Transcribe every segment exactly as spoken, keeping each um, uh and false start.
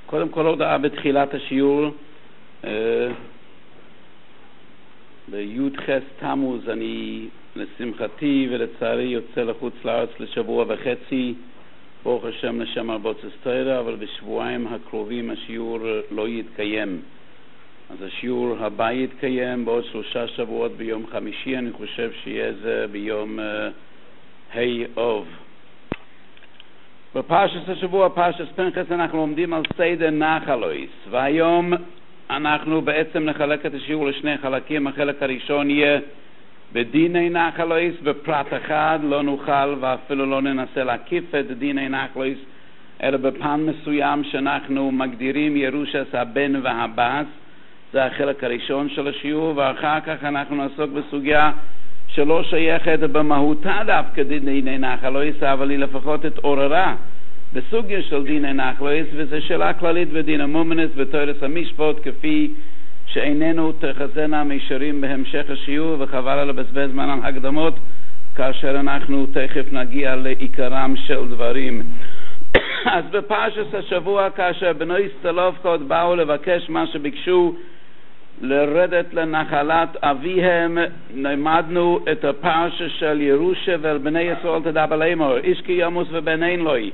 קודם כל הודעה בתחילת השיעור, בי"ח תמוז אני לשמחתי ולצערי יוצא לחוץ לארץ לשבוע וחצי, ברוך השם נשם הרבות אסתירה, אבל בשבועיים הקרובים השיעור לא יתקיים. אז השיעור הבא יתקיים בעוד שלושה שבועות ביום חמישי, אני חושב שיהיה זה ביום ה' אוב. בפרשת השבוע, פרשת פנחס, אנחנו עומדים על סדר נחלויס, והיום אנחנו בעצם נחלק את השיעור לשני חלקים. החלק הראשון יהיה בדיני נחלויס, בפרט אחד לא נוכל ואפילו לא ננסה להקיף את דיני נחלויס, אלא בפן מסוים שאנחנו מגדירים ירושת הבן והבת. זה החלק הראשון של השיעור, ואחר כך אנחנו נעסוק בסוגיה שלא שייכת במהותה דווקא דיני נחלויס, אבל היא לפחות התעוררה בסוגיה של דיני נחלויס, וזו שאלה כללית בדין המומנס בתורת המשפט, כפי שאיננו תחזינה מישרים בהמשך השיעור, וחבל על לבזבז זמן על הקדמות כאשר אנחנו תכף נגיע לעיקרם של דברים. אז בפרשת השבוע, כאשר בני צלופחד באו לבקש מה שביקשו, לרדת לנחלת אביהם, למדנו את הפרשה של ירושה ואל בני ישראל תדבר לאמור, איש כי ימוס ובן אין לוי,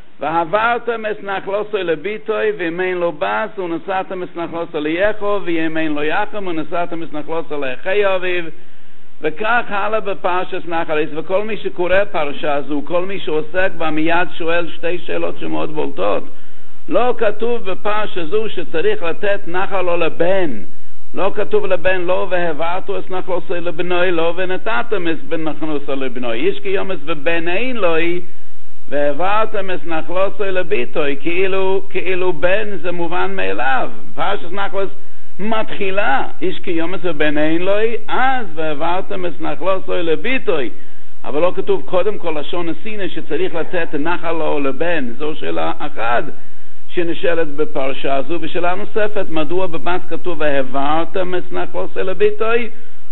ועברתם את נחלוסו לביטוי ואם אין לו בס, ונשאתם את נחלוסו ליחו, ואם אין לו יחם, ונשאתם את נחלוסו לאחי אביו, וכך הלאה בפרשת נחלויס. וכל מי שקורא פרשה הזו, כל מי שעוסק בה מיד שואל שתי שאלות שמאוד בולטות. לא כתוב בפרשה זו שצריך לתת נחלו לבן, לא כתוב לבן לא והעברתו את נחלוסו לבנוי, לא ונתתם את נחלוסו לבנוי, איש כי יומס ובן אין לוי והעברתם את נחלוסו לביטוי, כאילו, כאילו בן זה מובן מאליו. פרשת נחלוס מתחילה איש כי יומס ובן אין לוי, אז והעברתם את נחלוסו לביטוי, אבל לא כתוב קודם כל לשון הסינה שצריך לתת נחלו לבן. זו שאלה אחת שנשאלת בפרשה הזו. ושאלה נוספת, מדוע בבס כתוב והעברתם את נחלוסו לביטוי,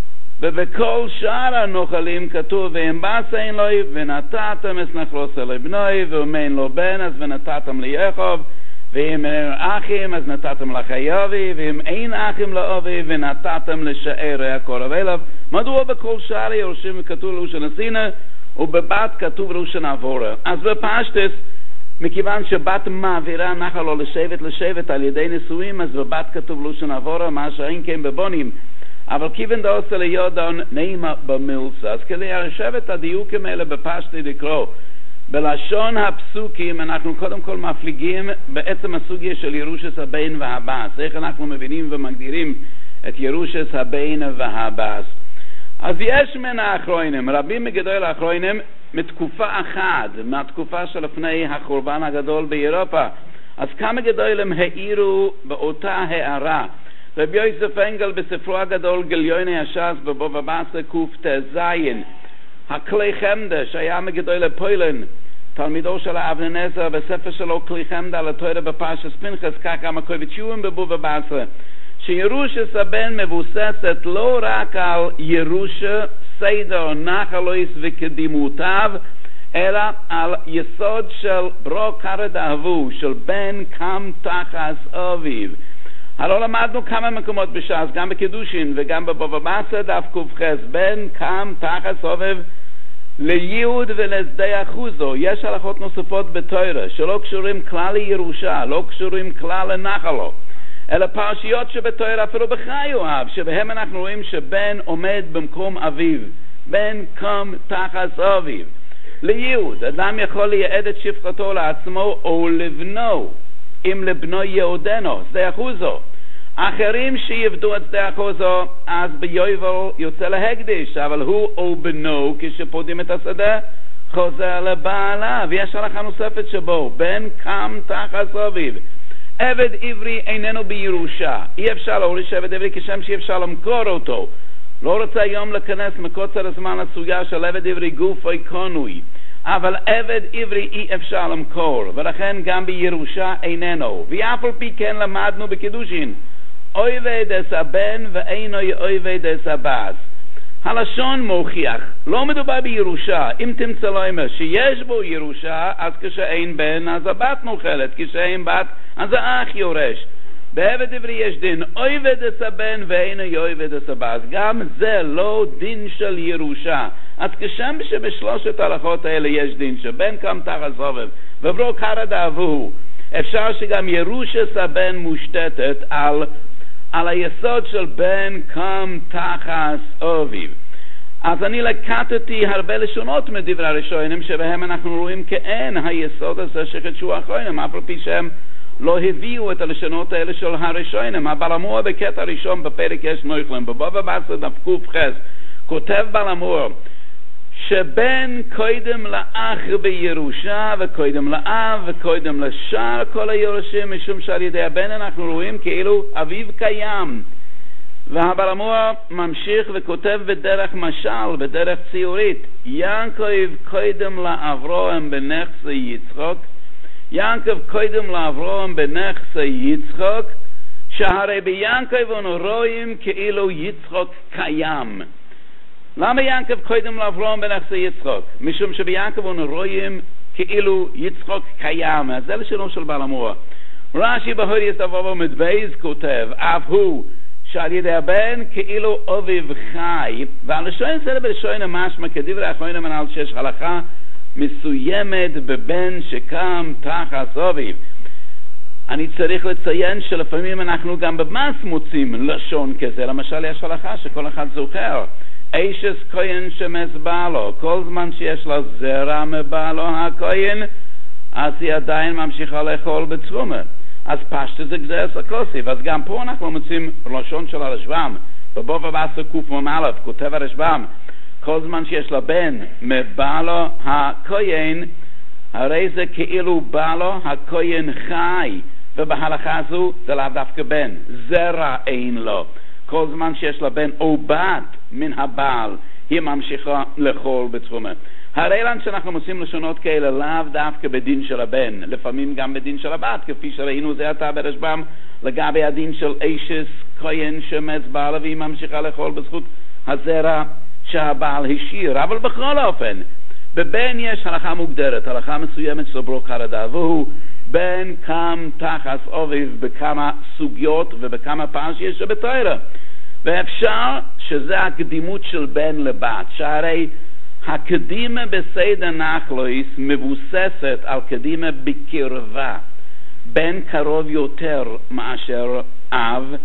ובכל שאר הנוחלים כתוב ואם בס אין לוי ונתתם את נחלוסו לבנוי, ואם אין לו בן אז ונתתם ליעקב, ואם אין אחים אז נתתם לחיובי, ואם אין אחים לאובי ונתתם לשארי הקורב אליו. מדוע בכל שאר היורשים כתוב ראשון הסינה ובבת כתוב ראשון עבורה? אז בפשטס, מכיוון שבת מעבירה נחלו לשבט לשבט על ידי נישואים, אז בבת כתוב ראשון עבורה, מה שאין כן בבונים, אבל כיוון דעושה ליודון נעימה במילסה. אז כדי הרשב את הדיוקים האלה בפשטי לקרוא בלשון הפסוקים, אנחנו קודם כל מפליגים בעצם הסוגיה של ירושת הבן והבת, איך אנחנו מבינים ומגדירים את ירושת הבן והבת. אז יש מן האחרונים, רבים מגדול האחרונים, מתקופה אחת, מהתקופה שלפני החורבן הגדול באירופה, אז כמה גדולים העירו באותה הערה. רבי יוסף אנגל בספרו הגדול גיליוני הש"ס בבבא בתרא קט"ז, הכלי חמדה שהיה מגדולי פולין, תלמידו של אבנר נזר, בספר שלו כלי חמדה על התורה בפרשת פנחס, כך גם הקויבצ'יום בבבא בתרא, שירושת הבן מבוססת לא רק על ירושה, סדר נחלויס וקדימותיו, אלא על יסוד של ברו כרת אהבו, של בן קם תחת אביו. הלא למדנו כמה מקומות בש"ס, גם בקידושין וגם בבבא בתרא דף ק"ח, בן קם תחת אביו ליהוד ולשדה אחוזו. יש הלכות נוספות בתורה שלא קשורים כלל לירושה, לא קשורים כלל לנחלו, אלא פרשיות שבתורה אפילו בחיו אב, שבהם אנחנו רואים שבן עומד במקום אביו, בן קם תחת אביו. ליהוד, אדם יכול לייעד את שפחתו לעצמו או לבנו, אם לבנו יהודנו, שדה אחוזו. אחרים שיבדו את שדה אחוזו, אז ביובל יוצא להקדיש, אבל הוא או בנו, כשפודים את השדה, חוזר לבעלה. ויש הלכה נוספת שבו, בן קם תחת אביו. עבד עברי איננו בירושה, אי אפשר להוריש עבד עברי כשם שאי אפשר למכור אותו. לא רוצה היום לכנס מקוצר הזמן לסוגיה של עבד עברי גוף או קונוי, אבל עבד עברי אי אפשר למכור, ולכן גם בירושה איננו. ואף על פי כן למדנו בקידושין, אויבד אס הבן ואינו אויבד אס הבת. הלשון מוכיח, לא מדובר בירושה. אם תמצא לו אומר שיש בו ירושה, אז כשאין בן אז הבת נוחלת, כשאין בת אז האח יורש. בעבד עברי יש דין אויבד את הבן ואין אויבד את הבת, אז גם זה לא דין של ירושה. אז כשם שבשלושת ההלכות האלה יש דין שבן קם תחת סובב וברוק הרד אבוהו, אפשר שגם ירושת הבן מושתתת על על היסוד של בן קם תחת אביו. אז אני לקטתי הרבה לשונות מדברי הראשונים שבהם אנחנו רואים כאין היסוד הזה שחידשו האחרונים, אף על פי שהם לא הביאו את הלשונות האלה של הראשונים. הבעל המור בקטע הראשון בפרק יש נויכלם בבבא בתרא דף ק"ח כותב בעל המור שבן קודם לאח בירושה וקודם לאב וקודם לשאר כל היורשים, משום שעל ידי הבן אנחנו רואים כאילו אביו קיים. והבעל המור ממשיך וכותב בדרך משל, בדרך ציורית, יעקב קודם לאברהם בנכסי יצחק, יעקב קודם לאברהם בנכסי יצחק, שהרי ביעקב אנו רואים כאילו יצחק קיים. למה יעקב קודם לאברהם בנכסי יצחק? משום שביעקב אנו רואים כאילו יצחק קיים. אז זה לשלום של בעל המור. רש"י בהורייס דף עמוד בייס כותב, אף הוא שעל ידי הבן כאילו אביו חי, והלשון זה בלשון המשמע כדברי האחרונים מנהל שיש הלכה מסוימת בבן שקם תחת אביו. אני צריך לציין שלפעמים אנחנו גם במס מוצאים לשון כזה. למשל יש הלכה שכל אחד זוכר, אישס כהן שמס בעלו, כל זמן שיש לה זרע מבעלו הכהן, אז היא עדיין ממשיכה לאכול בתרומה. אז פשט זה גזירת הכוסיף. אז גם פה אנחנו מוצאים לשון של הרשב"ם, בבבא בתרא קמ"א כותב הרשב"ם, כל זמן שיש לה בן מבעלו הכהן, הרי זה כאילו בעלו הכהן חי, ובהלכה הזו זה לאו דווקא בן, זרע אין לו. כל זמן שיש לה בן או בת מן הבעל, היא ממשיכה לאכול בתרומה. הרי לנו שאנחנו מוצאים לשונות כאלה לאו דווקא בדין של הבן, לפעמים גם בדין של הבת, כפי שראינו זה עתה ברשב"ם לגבי הדין של אישס כהן שמס בעלה והיא ממשיכה לאכול בזכות הזרע שהבעל השאיר. אבל בכל אופן, בבן יש הלכה מוגדרת, הלכה מסוימת של ברוק הרדה, והוא בן קם תחת אביו בכמה סוגיות ובכמה פרשיות שבתורה. ואפשר שזה הקדימות של בן לבת, שהרי הקדימה בסדר נחלויס מבוססת על קדימה בקרבה. בן קרוב יותר מאשר אב,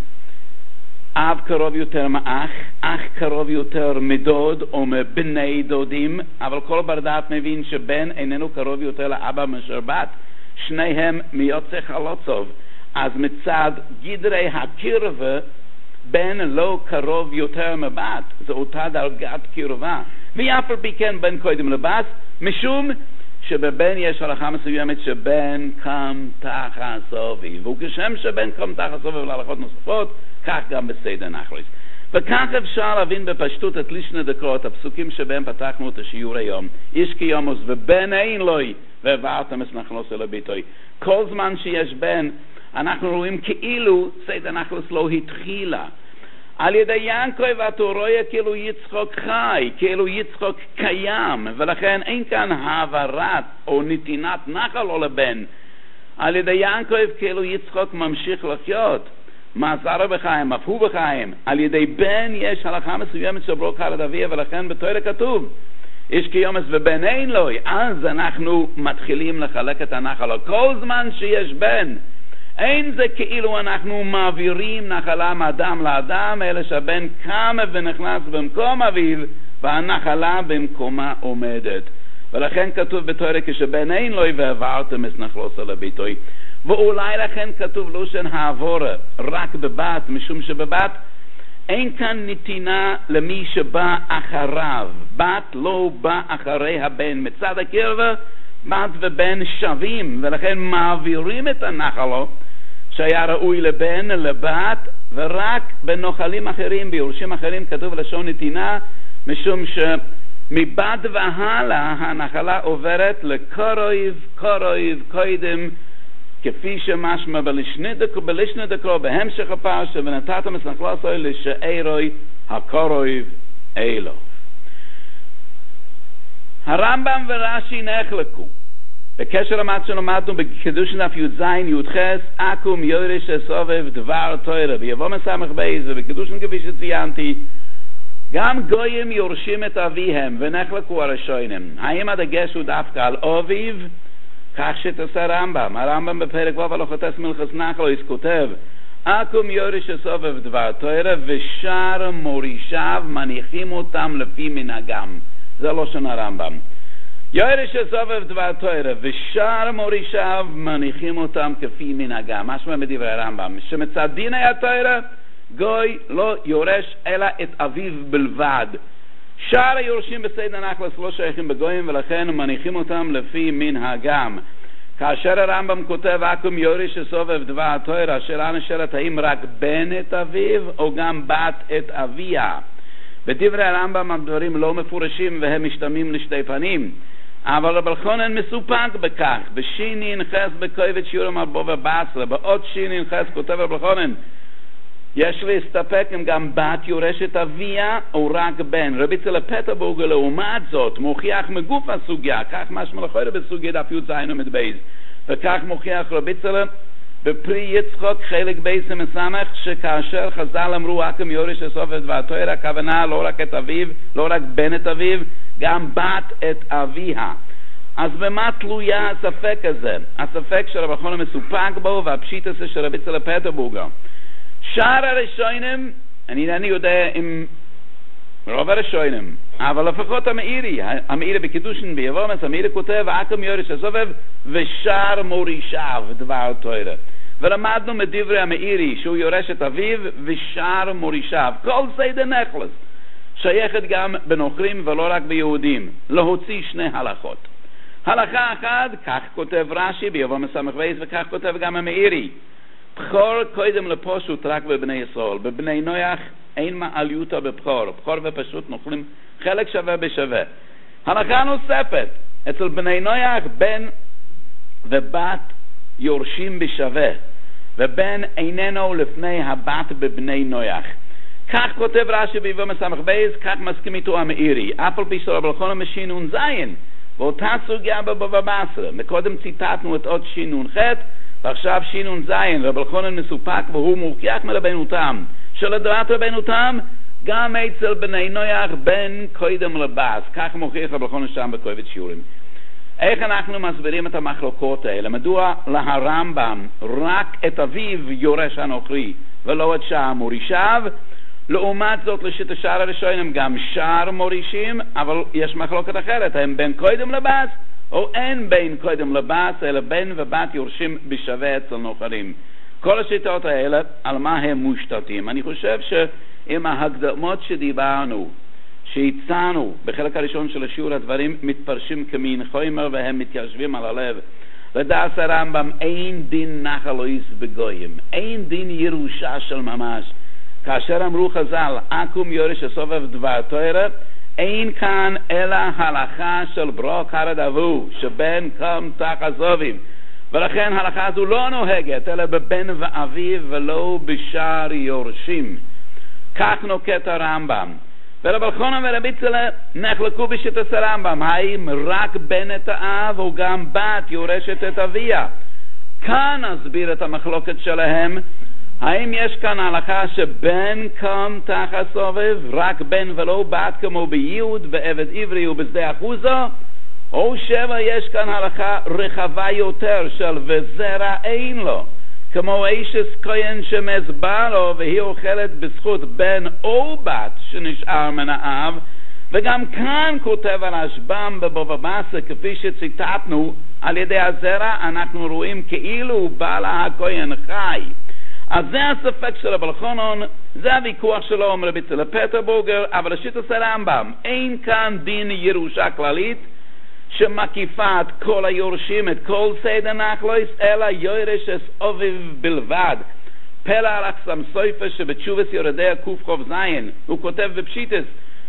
אב קרוב יותר מאח, אח קרוב יותר מדוד או מבני דודים, אבל כל בר דעת מבין שבן איננו קרוב יותר לאבא מאשר בת, שניהם מיוצא חלוצוב. אז מצד גדרי הקרבה בן לא קרוב יותר מבת, זו אותה דרגת קרבה. ואף על פי כן בן קודם לבת, משום שבבן יש הלכה מסוימת שבן קם תחת אביו, וכשם שבן קם תחת אביו להלכות נוספות, כך גם בסדר נחלויס. וכך אפשר להבין בפשטות את לישנא דקרא, הפסוקים שבהם פתחנו את השיעור היום. איש קיומוס ובן אין לוי והעברתם את נחלוס אל הביתוי. כל זמן שיש בן אנחנו רואים כאילו סדר נחלוס לא התחילה. על ידי יעקב אתה רואה כאילו יצחק חי, כאילו יצחק קיים, ולכן אין כאן העברת או נתינת נחל או לבן. על ידי יעקב כאילו יצחק ממשיך לחיות, מעזר בחיים, אף הוא בחיים. על ידי בן יש הלכה מסוימת של ברוק הרד אביה, ולכן בתורה כתוב איש קיומס ובן אין לו. אז אנחנו מתחילים לחלק את הנחל. כל זמן שיש בן, אין זה כאילו אנחנו מעבירים נחלה מאדם לאדם, אלא שהבן קם ונכנס במקום אביו והנחלה במקומה עומדת. ולכן כתוב בתורה כשבן אין לו והעברתם את נחלוס אל הביתוי. ואולי לכן כתוב לושן העבורה רק בבת, משום שבבת אין כאן נתינה למי שבא אחריו. בת לא בא אחרי הבן. מצד הקרבה בת ובן שווים, ולכן מעבירים את הנחלו שהיה ראוי לבן לבת, ורק בנוחלים אחרים, ביורשים אחרים כתוב לשון נתינה, משום שמבת והלאה הנחלה עוברת לקרויב, קרויב, קוידם, כפי שמשמע בלישנא דקרא בהמשך הפרשה, ונתתם את נחלוסו לשארוי הקרויב אלו. הרמב"ם ורש"י נחלקו. בקשר למה שלמדנו בקידושין דף י"ז י"ח, עקום יורש סובב דבר תורה, ויבוא מסמך בייס, ובקידושין כפי שציינתי, גם גויים יורשים את אביהם, ונחלקו הראשונים. האם הדגש הוא דווקא על אביו? כך שתעשה הרמב"ם. הרמב"ם בפרק ו' הלכות מלכות נחלויס כותב, עקום יורש סובב דבר תורה, ושאר מורישיו מניחים אותם לפי מנהגם. זה לא שונה הרמב"ם. יורש סובב דבר תורה ושאר מורישיו מניחים אותם כפי מנהגם. משמע מדברי הרמב"ם, שמצד דיני התורה גוי לא יורש אלא את אביו בלבד. שאר היורשים בסדר נחלס לא שייכים בגויים, ולכן מניחים אותם לפי מנהגם. כאשר הרמב"ם כותב עקום יורש סובב דבר תורה, השאלה נשאלת האם רק בן את אביו או גם בת את אביה. בדברי הרמב"ם הדברים לא מפורשים והם משתמעים לשתי פנים, אבל רב אלחנן מסופק בכך. בשינין חס בכובד שיעור מרבו ובעשרה, בעוד שינין חס כותב רב אלחנן, יש להסתפק אם גם בת יורשת אביה או רק בן. רבי צלע פטרבורגר לעומת זאת מוכיח מגוף הסוגיה, כך משמע לכאורה בסוגיה דף י"ז עמוד בייס, וכך מוכיח רבי צלע בפרי יצחוק חלק בייס מסמך, שכאשר חז"ל אמרו עקום יורש סובב דבר תורה, הכוונה לא רק את אביו, לא רק בן את אביו, גם בת את אביה. אז במה תלויה הספק הזה? הספק שרב אלחנן מסופק בו, והפשיט הזה של רבי צלע פטרבורגר. שאר הראשונים, אני אינני יודע אם רוב הראשונים, אבל לפחות המאירי, המאירי בקידושין ביבומס, המאירי כותב עקום יורש סובב ושאר מורישיו דבר תורה. ולמדנו מדברי המאירי שהוא יורש את אביו ושאר מורישיו. כל סדר נחלס שייכת גם בנוכרים ולא רק ביהודים, להוציא שני הלכות. הלכה אחת, כך כותב רש"י ביבומס סמך בייס, וכך כותב גם המאירי, בכור קודם לפשוט רק בבני ישראל. בבני נויח אין מעליותה בבכור, בכור ופשוט נוכלים חלק שווה בשווה. הלכה נוספת, אצל בני נויח בן ובת יורשים בשווה, ובן איננו לפני הבת בבני נויח. כך כותב רש"י ביבומס סמך בייס, כך מסכים איתו המאירי, אף על פי שרב אלחנן משינון זין ואותה סוגיה בבבא בסרה. מקודם ציטטנו את עוד שינון ח', ועכשיו שינון זין. רב אלחנן מסופק והוא מוכיח מרבנו תם שלדעת רבנו תם גם אצל בני נויח בן קודם לבס. כך מוכיח רב אלחנן שם בכובד שיעורים. איך אנחנו מסבירים את המחלוקות האלה? מדוע להרמב"ם רק את אביו יורש הנוכרי ולא את שאר מורישיו? לעומת זאת לשיטת שאר הראשונים גם שאר מורישים, אבל יש מחלוקת אחרת, האם בן קודם לבס או אין בין קודם לבס, אלא בן ובת יורשים בשווה אצל נוכרים. כל השיטות האלה, על מה הם מושתתים? אני חושב שעם ההקדמות שדיברנו, שהצענו בחלק הראשון של השיעור, הדברים מתפרשים כמין חומר והם מתיישבים על הלב. לדעת הרמב"ם, אין דין נחלויס בגויים, אין דין ירושה של ממש. כאשר אמרו חז"ל עקום יורש סובב דבר תורה, אין כאן אלא הלכה של ברוק הרדבו, שבן קם תחת סובב, ולכן ההלכה הזו לא נוהגת אלא בבן ואביו ולא בשאר יורשים. כך נוקט הרמב"ם. ורב אלחנן ורבי צלע נחלקו בשיטת הרמב"ם, האם רק בן את האב או גם בת יורשת את אביה. כאן נסביר את המחלוקת שלהם, האם יש כאן הלכה שבן קם תחת סובב, רק בן ולא בת כמו ביהוד, בעבד עברי ובשדה אחוזו, או שבע יש כאן הלכה רחבה יותר של וזרע אין לו, כמו אישס כהן שמסבר לו והיא אוכלת בזכות בן או בת שנשאר מן האב. וגם כאן כותב הרשב"ם בבבא בסרה, כפי שציטטנו, על ידי הזרע אנחנו רואים כאילו בעלה הכהן חי. אז זה הספק של רב אלחנן, זה הוויכוח שלו עם רבי צלע פטרבורגר, אבל לשיטת הרמב"ם אין כאן דין ירושה כללית שמקיפה את כל היורשים, את כל סדר נחלויס, אלא יורש אביו בלבד. פלא אלכסם סופר שבתשובס יורדיה קוף זין, הוא כותב בפשיטס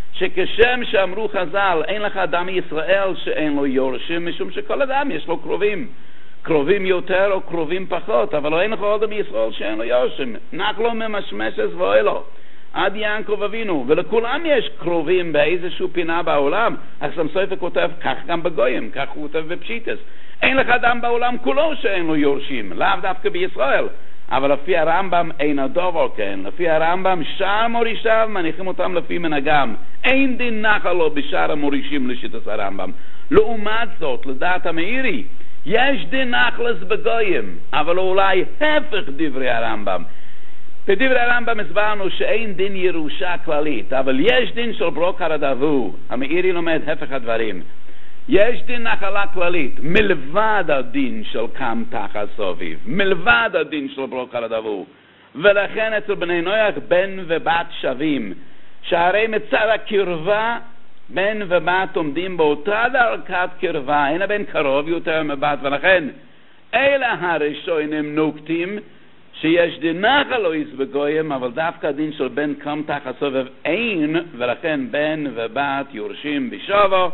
שכשם שאמרו חז"ל אין לך אדם מישראל שאין לו יורשים, משום שכל אדם יש לו קרובים, קרובים יותר או קרובים פחות, אבל אין לך אדם מישראל שאין לו יורשים. נחלו ממשמשס ואוי לו. עד יעקב אבינו, ולכולם יש קרובים באיזשהו פינה בעולם. החסם סופר כותב כך גם בגויים, כך הוא כותב בפשיטס. אין לך אדם בעולם כולו שאין לו יורשים, לאו דווקא בישראל. אבל לפי הרמב"ם אין הדבר כן. לפי הרמב"ם שאר מורישיו מניחים אותם לפי מנהגם. אין דין נחל לו בשאר המורישים לשיטת הרמב"ם. לעומת זאת, לדעת המאירי, יש דין נחלס בגויים, אבל אולי הפך דברי הרמב"ם. בדברי הרמב"ם הסברנו שאין דין ירושה כללית, אבל יש דין של ברוק הרדבו. המאירי לומד הפך הדברים. יש דין נחלה כללית, מלבד הדין של קם תחת סוביב, מלבד הדין של ברוק הרדבו. ולכן אצל בני נוח בן ובת שווים, שהרי מצד הקרבה בן ובת עומדים באותה דרכת קרבה, אין הבן קרוב יותר מבת, ולכן אלה הראשונים נוקטים שיש דין נחלויס בגויים, אבל דווקא הדין של בן קם תחת סובב אין, ולכן בן ובת יורשים בשובו.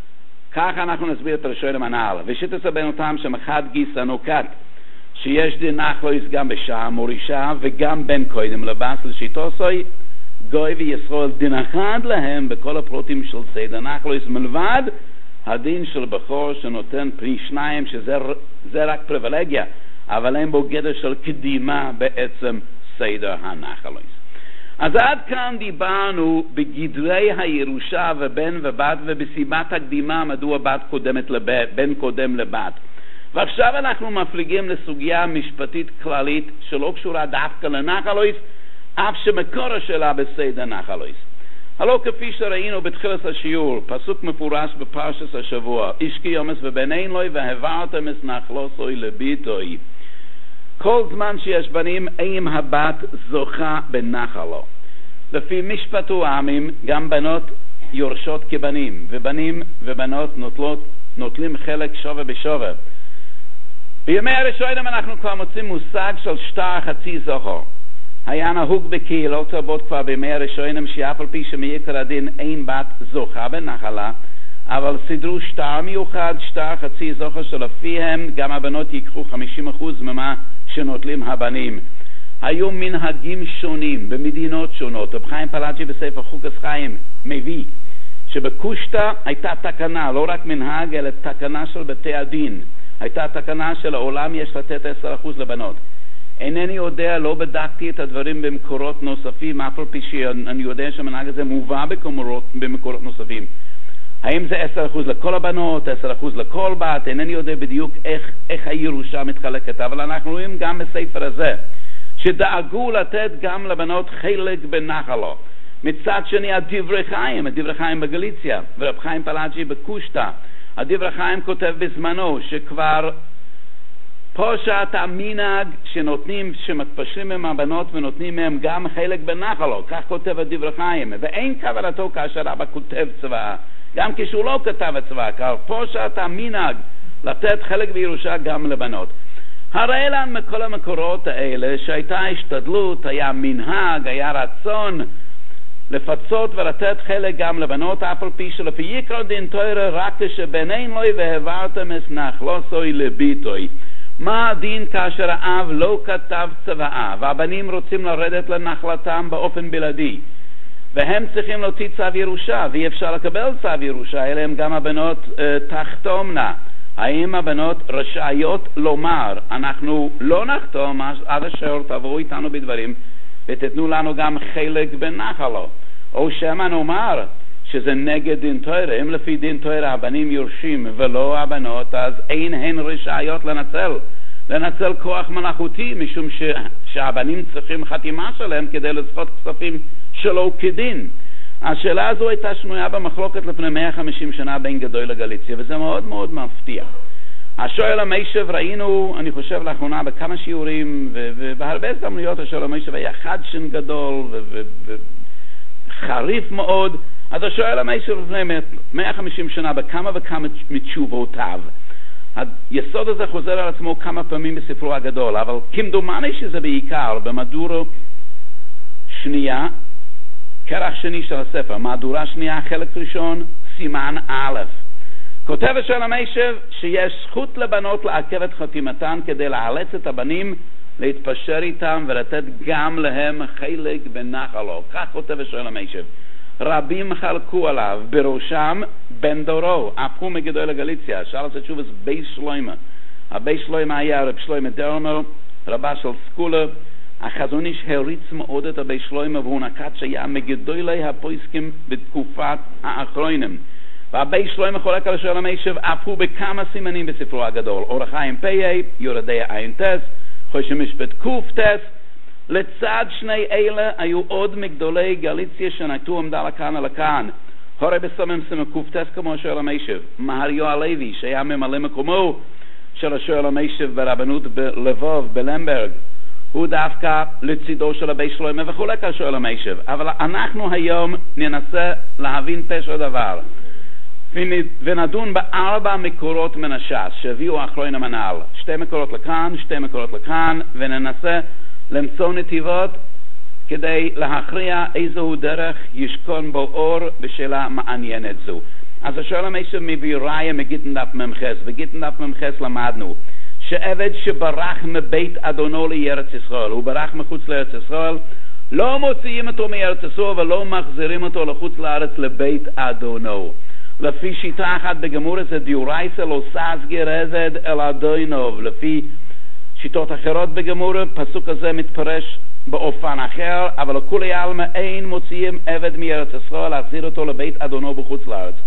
כך אנחנו נסביר את הראשונים הנעל. ושיטת רבנותם שמחד גיסא נוקט שיש דין נחלויס גם בשעה מורישה וגם בן קודם לבס לשיטוסוי, גוי וישראל דין אחד להם בכל הפרוטים של סדר נחלויס, מלבד הדין של בחור שנותן פרי שניים, שזה זה רק פריבילגיה, אבל אין בו גדר של קדימה בעצם סדר הנחלויס. אז עד כאן דיברנו בגדרי הירושה ובן ובת ובסיבת הקדימה מדוע בת קודמת לבת, בן קודם לבת. ועכשיו אנחנו מפליגים לסוגיה משפטית כללית שלא קשורה דווקא לנחלויס, אף שמקור שלה בסדר נחלויס. הלא כפי שראינו בתחילת השיעור, פסוק מפורש בפרשת השבוע, איש כי יומס ובן אין לוי והעברתם את נחלוסוי לביתוי. כל זמן שיש בנים, אם הבת זוכה בנחלו. לפי משפט העמים, גם בנות יורשות כבנים, ובנים ובנות נוטלות, נוטלים חלק שווה בשווה. בימי הראשונים אנחנו כבר מוצאים מושג של שטר חצי זכר. היה נהוג בקהילות רבות כבר בימי הראשונים, שאף על פי שמעיקר הדין אין בת זוכה בנחלה, אבל סידרו שטר מיוחד, שטר חצי זכר, שלפיהם גם הבנות ייקחו חמישים אחוז ממה שנוטלים הבנים. היו מנהגים שונים במדינות שונות. רב חיים פלאג'י בספר חוקס חיים מביא שבקושטא הייתה תקנה, לא רק מנהג אלא תקנה של בתי הדין. הייתה תקנה של העולם יש לתת עשרה אחוז לבנות. אינני יודע, לא בדקתי את הדברים במקורות נוספים, אף על פי שאני יודע שהמנהג הזה מובא במקורות, במקורות נוספים. האם זה עשרה אחוז לכל הבנות, עשרה אחוז לכל בת, אינני יודע בדיוק איך, איך הירושה מתחלקת, אבל אנחנו רואים גם בספר הזה, שדאגו לתת גם לבנות חלק בנחלו. מצד שני, הדברי חיים, הדברי חיים בגליציה, ורב חיים פלאג'י בקושטא, הדברי חיים כותב בזמנו, שכבר פושט המנהג שנותנים, שמתפשרים עם הבנות ונותנים מהם גם חלק בנחלו, כך כותב הדברי חיים, ואין כוונתו כאשר אבא כותב צבא, גם כשהוא לא כתב את צבא, כבר פושט המנהג לתת חלק בירושה גם לבנות. הרי לנו מכל המקורות האלה שהייתה השתדלות, היה מנהג, היה רצון לפצות ולתת חלק גם לבנות, אף על פי שלפי יקרא דין תורה רק כשבן אין לוי והעברתם את נחלוסוי לביתוי. מה הדין כאשר האב לא כתב צוואה והבנים רוצים לרדת לנחלתם באופן בלעדי, והם צריכים להוציא צו ירושה, ואי אפשר לקבל צו ירושה, אלא הם גם הבנות אה, תחתומנה. האם הבנות רשאיות לומר, אנחנו לא נחתום עד אשר תבואו איתנו בדברים ותתנו לנו גם חלק בנחלו, או שמה נאמר שזה נגד דין תורה? אם לפי דין תורה הבנים יורשים ולא הבנות, אז אין הן רשאיות לנצל לנצל כוח מלאכותי, משום ש... שהבנים צריכים חתימה שלהם כדי לזכות כספים שלא כדין. השאלה הזו הייתה שנויה במחלוקת לפני מאה וחמישים שנה בין גדול לגליציה, וזה מאוד מאוד מפתיע. השואל המיישב ראינו, אני חושב לאחרונה בכמה שיעורים, ו- ובהרבה הזדמנויות השואל המיישב היה חדשן גדול וחריף ו- ו- מאוד. אז השואל המיישב לפני מאה וחמישים שנה בכמה וכמה מתשובותיו. היסוד הזה חוזר על עצמו כמה פעמים בספרו הגדול, אבל כמדומני שזה בעיקר במהדורה שנייה, כרך שני של הספר, מהדורה שנייה, חלק ראשון, סימן א'. כותב השואל המיישב שיש זכות לבנות לעכב את חתימתן כדי לאלץ את הבנים להתפשר איתם ולתת גם להם חלק בנחלו. כך כותב השואל המיישב. רבים חלקו עליו, בראשם בן דורו, אף הוא מגדול הגליציה, שאל עשה תשובס בייס שלוימה. הבייס שלוימה היה רב שלוימה דרמר, רבה של סקולה. החזון איש הריץ מאוד את הבייס שלוימה, והוא נקט שהיה מגדולי הפויסקים בתקופת האחרונים. והבייס שלוימה חולק על השואל המיישב, אף הוא בכמה סימנים בספרו הגדול. אורח חיים פ"א, יורדי עין טס, חושי משפט קוף טס. לצד שני אלה היו עוד מגדולי גליציה שנקטו עמדה לכאן ולכאן. הורי בסמם סמקופטס כמו השואל המיישב. מהריו הלוי שהיה ממלא מקומו של השואל המיישב ברבנות בלבוב בלמברג, הוא דווקא לצידו של הבייס שלוימה וחולק על שואל המיישב. אבל אנחנו היום ננסה להבין פשר דבר ונדון בארבע מקורות מן הש"ס שהביאו האחרונים הנ"ל. שתי מקורות לכאן, שתי מקורות לכאן, וננסה למצוא נתיבות כדי להכריע איזו דרך ישכון בו אור בשאלה מעניינת זו. אז השואל המיישב מביא ראיה מגיטין דף ממחס, וגיטין דף ממחס למדנו שעבד שברח מבית אדונו לארץ ישראל, הוא ברח מחוץ לארץ ישראל, לא מוציאים אותו מארץ ישראל ולא מחזירים אותו לחוץ לארץ לבית אדונו. לפי שיטה אחת בגמור זה דיורייסה לא ססגר עבד אל אדוינוב. לפי שיטות אחרות בגמור פסוק הזה מתפרש באופן אחר, אבל לכולי עלמא אין מוציאים עבד מארץ ישראל להחזיר אותו לבית אדונו בחוץ לארץ.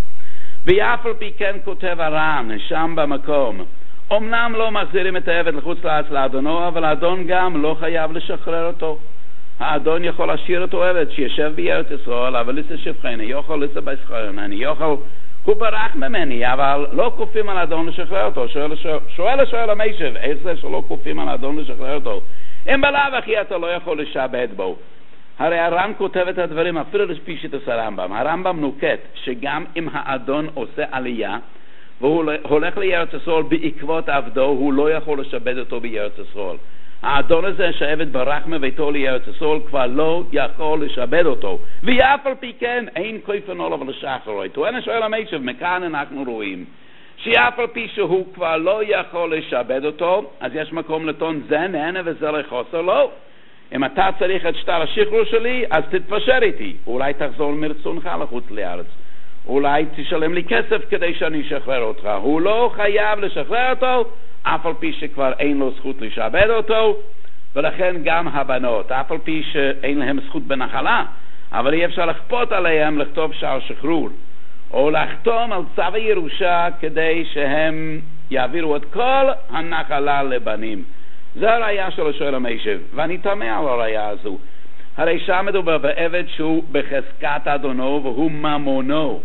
ואף על פי כן כותב הר"ן שם במקום, אמנם לא מחזירים את העבד לחוץ לארץ לאדונו, אבל האדון גם לא חייב לשחרר אותו. האדון יכול להשאיר אותו עבד שישב בארץ ישראל, אבל ליסה שפחני, יוכל ליסה בישחררני, יוכל, הוא ברח ממני, אבל לא כופים על האדון לשחרר אותו. שואל שואל, שואל המיישב, איך זה שלא כופים על האדון לשחרר אותו? אם בלאו הכי אתה לא יכול לשעבד בו. הרי הר"ן כותב את הדברים אפילו לפי שיטת הרמב"ם. הרמב"ם נוקט שגם אם האדון עושה עלייה והוא הולך לארץ ישראל בעקבות עבדו, הוא לא יכול לשעבד אותו בארץ ישראל. האדון הזה שהעבד ברח מביתו לארץ ישראל כבר לא יכול לשעבד אותו, ואף על פי כן אין כופין עליו לשחרר אותו. אני שואל המיישב, מכאן אנחנו רואים שאף על פי שהוא כבר לא יכול לשעבד אותו, אז יש מקום לטעון זה נהנה וזה לחוסר לו. אם אתה צריך את שטר השחרור שלי, אז תתפשר איתי, אולי תחזור מרצונך לחוץ לארץ, אולי תשלם לי כסף כדי שאני אשחרר אותך. הוא לא חייב לשחרר אותו, אף על פי שכבר אין לו זכות לשעבד אותו. ולכן גם הבנות, אף על פי שאין להם זכות בנחלה, אבל אי אפשר לכפות עליהם לכתוב שער שחרור או לחתום על צו הירושה כדי שהם יעבירו את כל הנחלה לבנים. זה הראיה של השואל המיישב, ואני תמה על הראיה הזו. הרי שם מדובר בעבד שהוא בחזקת אדונו והוא ממונו,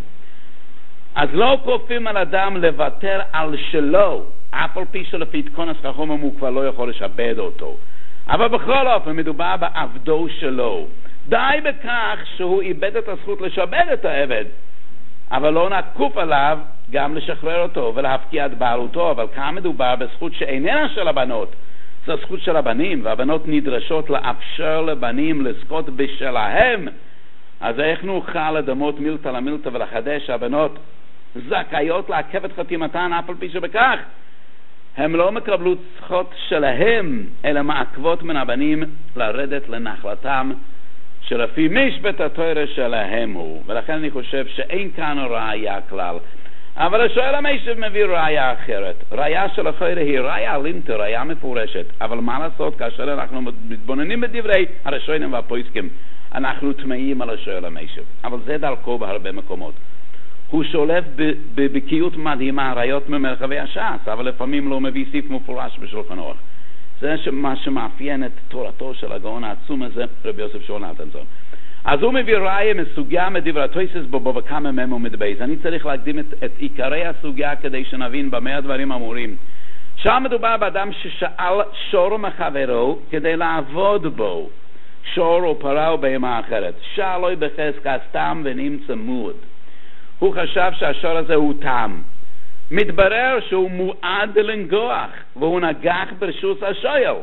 אז לא כופים על אדם לוותר על שלו, אף על פי שלפי תקונס חכמים הוא כבר לא יכול לשעבד אותו. אבל בכל אופן מדובר בעבדו שלו. די בכך שהוא איבד את הזכות לשעבד את העבד, אבל לא נקוף עליו גם לשחרר אותו ולהפקיע את בעלותו. אבל כאן מדובר בזכות שאיננה של הבנות, זו זכות של הבנים, והבנות נדרשות לאפשר לבנים לזכות בשלהם. אז איך נוכל לדמות מילתא למילתא ולחדש שהבנות זכאיות לעכב את חתימתן אף על פי שבכך הם לא מקבלו זכות שלהם, אלא מעכבות מן הבנים לרדת לנחלתם שלפי משפט התורה שלהם הוא. ולכן אני חושב שאין כאן ראיה כלל. אבל השואל המיישב מביא ראיה אחרת. ראיה של החיירה היא ראיה לינטר, ראיה מפורשת. אבל מה לעשות כאשר אנחנו מתבוננים בדברי הראשונים והפויסקים, אנחנו תמאים על השואל המיישב. אבל זה דרכו בהרבה מקומות. הוא שולף בבקיאות מדהימה ראיות ממרחבי הש"ס, אבל לפעמים לא מביא סעיף מפורש בשולחן אורך. זה מה שמאפיין את תורתו של הגאון העצום הזה, רבי יוסף שאול נתנזון. אז הוא מביא ראיה מסוגיה מדברי תויסס בו וכמה מהם הוא מדבייז. אני צריך להקדים את, את עיקרי הסוגיה כדי שנבין במה הדברים אמורים. שם מדובר באדם ששאל שור מחברו כדי לעבוד בו, שור או פרה או בהמה אחרת. שאלוי בחזקה סתם ונמצא מוד. הוא חשב שהשור הזה הוא תם. מתברר שהוא מועד לנגוח, והוא נגח ברשוס השואל.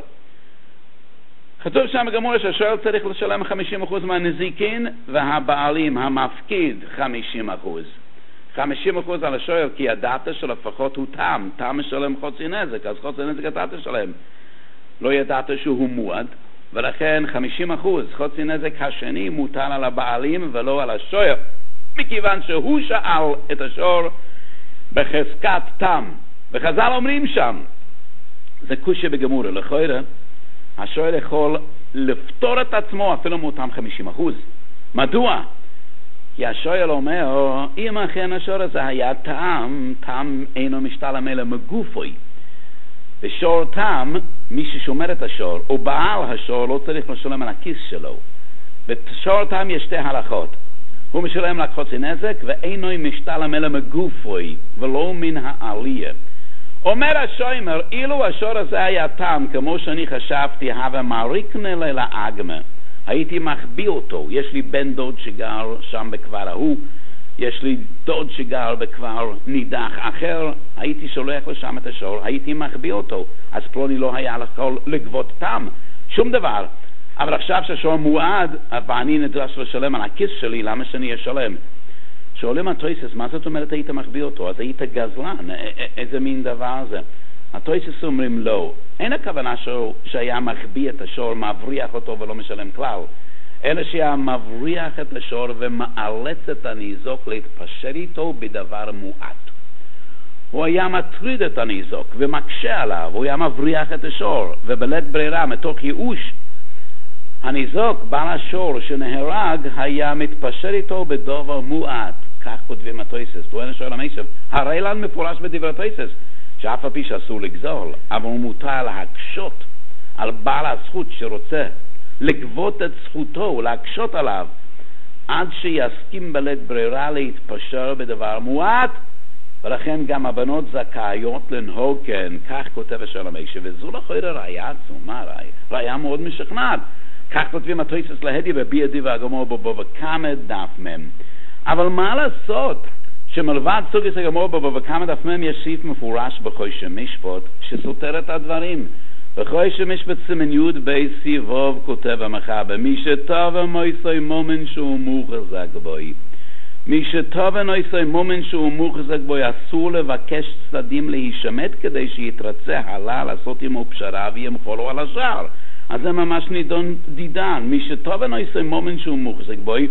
כתוב שם בגמור שהשואל צריך לשלם חמישים אחוז מהנזיקין, והבעלים המפקיד חמישים אחוז. חמישים אחוז על השואל, כי ידעת שלפחות הוא תם. תם משלם חוצי נזק, אז חוצי נזק אתה תשלם. לא ידעת שהוא מועד, ולכן חמישים אחוז חצי נזק השני מוטל על הבעלים ולא על השוער, מכיוון שהוא שאל את השור בחזקת תם. וחז"ל אומרים שם, זה קושי בגמור, לכאורה השוער יכול לפתור את עצמו אפילו מאותם חמישים אחוז. מדוע? כי השואל אומר, אם אכן השור הזה היה תם, תם אינו משתלם אלא מגופוי. ושור תם, מי ששומר את השור, או בעל השור, לא צריך לשלם על הכיס שלו. בשור תם יש שתי הלכות. הוא משלם רק חצי נזק, ואינו משתלם אלא מגופוי, ולא מן העלייה. אומר השומר, אילו השור הזה היה תם, כמו שאני חשבתי, הווה מריקנה לאגמה. הייתי מחביא אותו. יש לי בן דוד שגר שם בכפר ההוא, יש לי דוד שגר בכפר נידח אחר, הייתי שולח לשם את השור, הייתי מחביא אותו, אז פלוני לא היה יכול לגבות תם, שום דבר. אבל עכשיו שהשור מועד, ואני נדרש לשלם על הכיס שלי, למה שאני אשלם? שואלים התויסס, מה זאת אומרת היית מחביא אותו? אז היית גזלן, איזה מין דבר זה? התויסס אומרים לא, אין הכוונה שהיה מחביא את השור, מבריח אותו ולא משלם כלל, אלא שהיה מבריח את השור ומאלץ את הניזוק להתפשר איתו בדבר מועט. הוא היה מטריד את הניזוק ומקשה עליו, הוא היה מבריח את השור, ובלית ברירה מתוך ייאוש הניזוק בעל השור שנהרג היה מתפשר איתו בדבר מועט. כך כותבים התויסס. טוען השואל המיישב, הרי לנו מפורש בדברי התויסס שאף על פי שאסור לגזול, אבל הוא מותר להקשות על בעל הזכות שרוצה לגבות את זכותו, להקשות עליו, עד שיסכים בלית ברירה להתפשר בדבר מועט, ולכן גם הבנות זכאיות לנהוג כן. כך כותב השואל המיישב, וזו לכאורה ראיה עצומה, ראיה מאוד משכנעת. כך כותבים התויסס להדי בביע דיבר הגמור בבבא קמא דף מם. אבל מה לעשות שמלבד סוגיה הגמור בבבא קמא דף מם יש סעיף מפורש בחושן משפט שסותר את הדברים. בחושן משפט סימן י' בייס סיבוב כותב המחבר, מי שטוב מויסוי מומן שהוא מוחזק בוי, מי שטוב מויסוי מומן שהוא מוחזק בוי, אסור לבקש צדדים להישמט כדי שיתרצה הלאה לעשות עמו פשרה וימחולו על השאר. אז זה ממש נידון דידן. מי שטוב מויסוי מומן שהוא מוחזק בוי,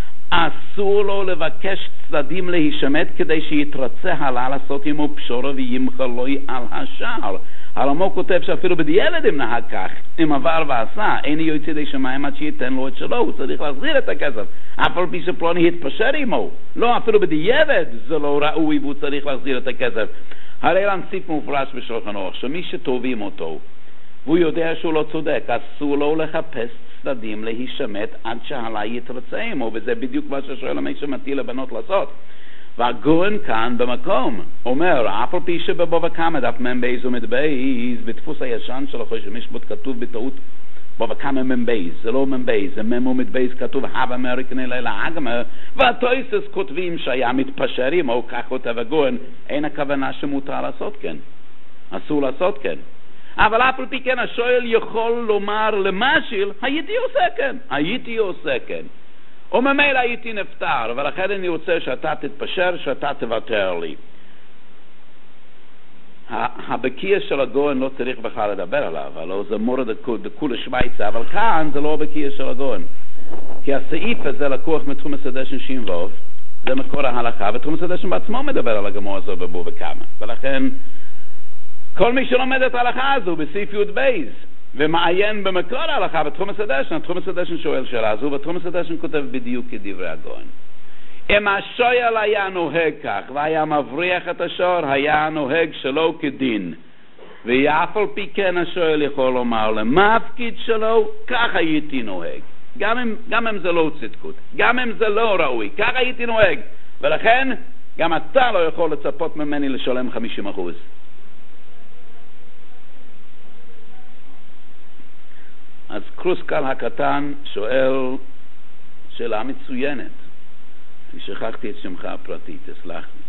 אסור לו לבקש צדדים להישמט כדי שיתרצה הלאה לעשות עמו פשרה וימחולו על השאר. הרמו כותב שאפילו בדיילד אם נהג כך, אם עבר ועשה, אין יוצא די שמיים עד שייתן לו את שלו, הוא צריך להחזיר את הכסף, אף על פי שפלוני התפשר עמו. לא, אפילו בדיילד זה לא ראוי והוא צריך להחזיר את הכסף. הרי לנסיף מופרש בשולחן אורך, שמי שטובים אותו, והוא יודע שהוא לא צודק, אסור לו לחפש צדדים להישמט עד שהלה יתרצה עמו, וזה בדיוק מה ששואל המי שמטיל לבנות לעשות. והגורן כאן במקום אומר, אף על פי שבבבא קמא דף מם בייז ומדבייז, בדפוס הישן של החושן משפט כתוב בטעות בבא קמא מם בייז, זה לא מם בייז, זה מם ומדבייז כתוב הווה מריקנה לאגמה, והתויסס כותבים שהיה מתפשרים, או כך כותב הגורן, אין הכוונה שמותר לעשות כן, אסור לעשות כן. אבל אף על פי כן השואל יכול לומר למשיל, הייתי עושה כן, הייתי עושה כן. וממילא הייתי נפטר, ולכן אני רוצה שאתה תתפשר, שאתה תוותר לי. הבקיע של הגורן לא צריך בכלל לדבר עליו, הלוא זה מורד דקולה שוויצה, אבל כאן זה לא הבקיע של הגורן. כי הסעיף הזה לקוח מתחום הסדשן שין ווב, זה מקור ההלכה, ותחום הסדשן בעצמו מדבר על הגמור הזו בבבא קמא. ולכן כל מי שלומד את ההלכה הזו בסעיף י' בייז, ומעיין במקור ההלכה בתחום הסדשן, תחום הסדשן שואל שאלה הזו, ותחום הסדשן כותב בדיוק כדברי הגורן. אם השואל היה נוהג כך, והיה מבריח את השור, היה נוהג שלא כדין, ואף על פי כן השואל יכול לומר למפקיד שלו, כך הייתי נוהג. גם אם, גם אם זה לא צדקות, גם אם זה לא ראוי, כך הייתי נוהג. ולכן, גם אתה לא יכול לצפות ממני לשלם חמישים אחוז. אז קרוסקל הקטן שואל שאלה מצוינת. אני שכחתי את שמך הפרטי, תסלח לי.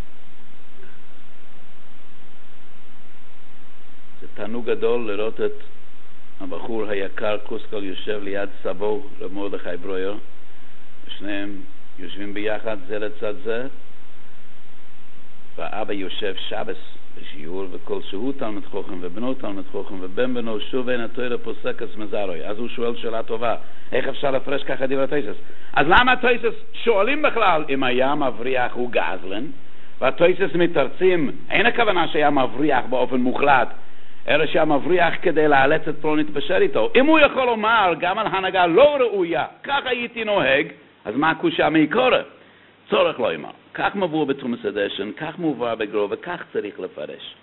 זה תענוג גדול לראות את הבחור היקר קרוסקל יושב ליד סבו רב מרדכי ברויר, ושניהם יושבים ביחד זה לצד זה, והאבא יושב שבס בשיעור, וכל שהוא תלמיד חוכם ובנו תלמיד חוכם ובן בנו שוב אין התורה פוסקס מזרוי. אז הוא שואל שאלה טובה, איך אפשר לפרש ככה דברי תויסס? אז למה תויסס שואלים בכלל אם היה מבריח הוא גזלן? והתויסס מתרצים, אין הכוונה שהיה מבריח באופן מוחלט, אלא שהיה מבריח כדי לאלץ את פלוני להתפשר איתו. אם הוא יכול לומר גם על הנהגה לא ראויה, כך הייתי נוהג, אז מה הקושה מעיקורה? צורך לא אמר. כך מבוא בתרומס הדשן, כך מובא בגרו, וכך צריך לפרש.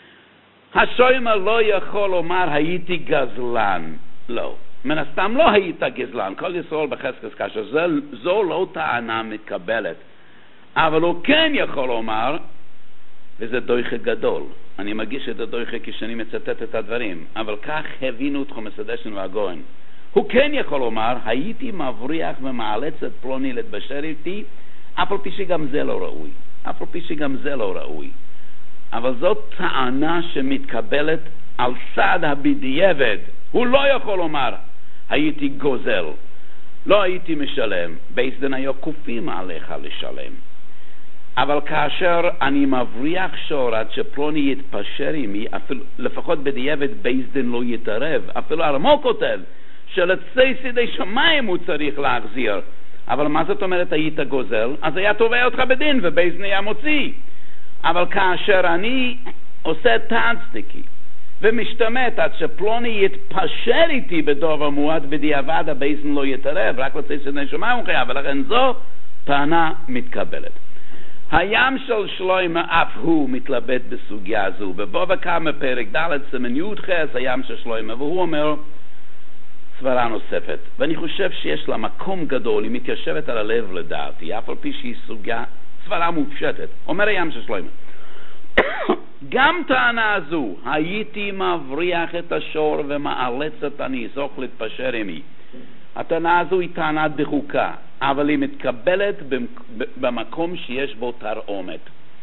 השוימר לא יכול לומר הייתי גזלן. לא. מן הסתם לא היית גזלן. כל ישראל בחזקס כאשר. זו, זו לא טענה מתקבלת. אבל הוא כן יכול לומר, וזה דויכה גדול. אני מגיש את הדויכה כשאני מצטט את הדברים. אבל כך הבינו תרומס הדשן והגוהן. הוא כן יכול לומר, הייתי מבריח ומאלץ את פלוני להתבשר איתי, אף על פי שגם זה לא ראוי. אף על פי שגם זה לא ראוי. אבל זאת טענה שמתקבלת על צד הבדיעבד. הוא לא יכול לומר, הייתי גוזל. לא הייתי משלם. בייס דין היו כופים עליך לשלם. אבל כאשר אני מבריח שור עד שפלוני יתפשר עמי, אפילו, לפחות בדיעבד בייס דין לא יתערב. אפילו הרמו כותב, שלצי סידי שמיים הוא צריך להחזיר. אבל מה זאת אומרת היית גוזל? אז היה תובע אותך בדין ובייס דין היה מוציא. אבל כאשר אני עושה תצדיקי ומשתמט עד שפלוני יתפשר איתי בדובר מועד בדיעבד הבייס דין לא יתערב, רק לצי סידי שמיים הוא חייב, ולכן זו טענה מתקבלת. הים של שלוימה אף הוא מתלבט בסוגיה זו. בבוא וכמה פרק ד' סימן י"ח הים של שלוימה, והוא אומר סברה נוספת, ואני חושב שיש לה מקום גדול, היא מתיישבת על הלב לדעתי, אף על פי שהיא סוגיה, סברה מופשטת. אומר הים של שלוימה, גם טענה זו, הייתי מבריח את השור ומאלץ את הניסוך להתפשר עמי. הטענה הזו היא טענה דחוקה, אבל היא מתקבלת במקום שיש בו תרעומת.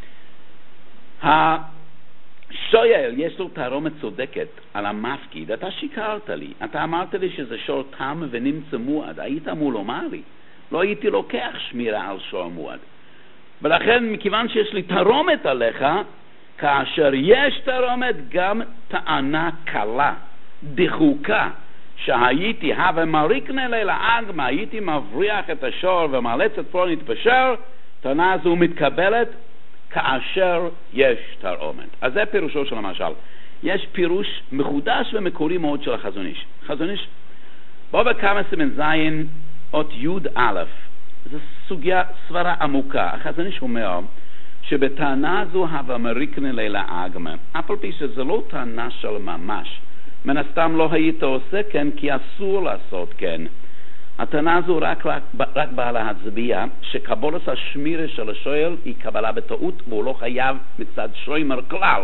השואל, יש לו תרעומת צודקת על המפקיד. אתה שיקרת לי, אתה אמרת לי שזה שור תם ונמצא מועד. היית אמור לומר לי, לא הייתי לוקח שמירה על שור מועד. ולכן מכיוון שיש לי תרעומת עליך, כאשר יש תרעומת גם טענה קלה, דחוקה, שהייתי הווה מריקנה לילה אגמה, הייתי מבריח את השור ומאלץ את פלוני להתפשר, טענה הזו מתקבלת כאשר יש תרעומת. אז זה פירושו של המשל. יש פירוש מחודש ומקורי מאוד של החזון איש. חזון איש, בוא וכמה סימן זין אות יוד א', זו סוגיה סברה עמוקה. החזון איש אומר שבטענה הזו הווה מריקנה לילה אגמה, אף על פי שזה לא טענה של ממש, מן הסתם לא היית עושה כן כי אסור לעשות כן. הטענה הזו רק, רק, רק באה להצביע שקבולת השמירה של השואל היא קבלה בטעות, והוא לא חייב מצד שוימר כלל,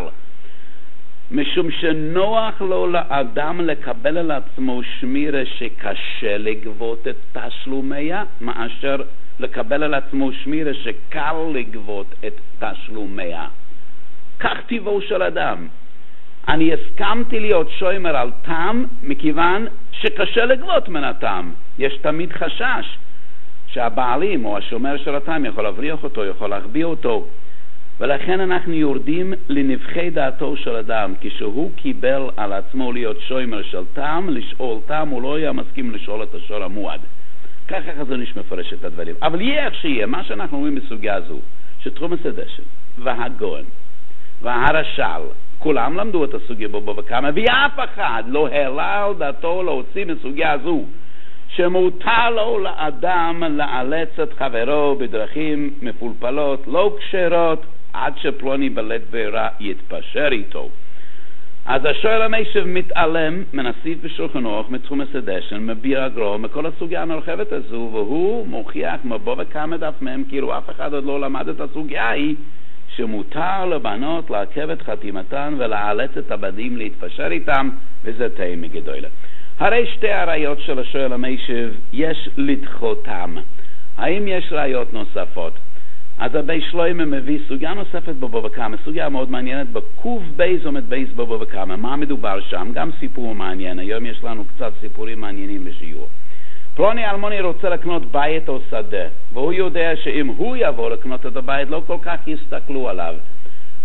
משום שנוח לו לאדם לקבל על עצמו שמירה שקשה לגבות את תשלומיה, מאשר לקבל על עצמו שמירה שקל לגבות את תשלומיה. כך טבעו של אדם. אני הסכמתי להיות שוימר על תם מכיוון שקשה לגבות מן התם. יש תמיד חשש שהבעלים או השומר של התם יכול להבריח אותו, יכול להחביא אותו, ולכן אנחנו יורדים לנבחי דעתו של אדם. כשהוא קיבל על עצמו להיות שוימר של תם, לשאול תם, הוא לא היה מסכים לשאול את השור המועד. ככה חזון איש מפרש את הדברים. אבל יהיה איך שיהיה, מה שאנחנו רואים בסוגיה זו, שתרומס הדשן והגוהן והרש"ל כולם למדו את הסוגיה בו וכמה, ואף אחד לא העלה על דעתו להוציא מסוגיה זו שמותר לו לאדם לאלץ את חברו בדרכים מפולפלות לא כשרות עד שפלוני בלית ברירה יתפשר איתו. אז השואל המשב מתעלם מנסיף בשולחן אורך, מתרומס הדשן, מביר הגרו, מכל הסוגיה הנרחבת הזו, והוא מוכיח מבוא וכמה דף מהם, כאילו אף אחד עוד לא למד את הסוגיה היא שמותר לבנות לעכב את חתימתן ולאלץ את הבדים להתפשר איתם, וזה תהי מגדולה. הרי שתי הראיות של השואל המשב יש לדחותם. האם יש ראיות נוספות? אז הבי שלוימה מביא סוגיה נוספת בבוא וכמה, סוגיה מאוד מעניינת, בקוב בייז עומד בייז בבוא וכמה. מה מדובר שם? גם סיפור מעניין. היום יש לנו קצת סיפורים מעניינים בשיעור. פלוני אלמוני רוצה לקנות בית או שדה, והוא יודע שאם הוא יבוא לקנות את הבית לא כל כך יסתכלו עליו.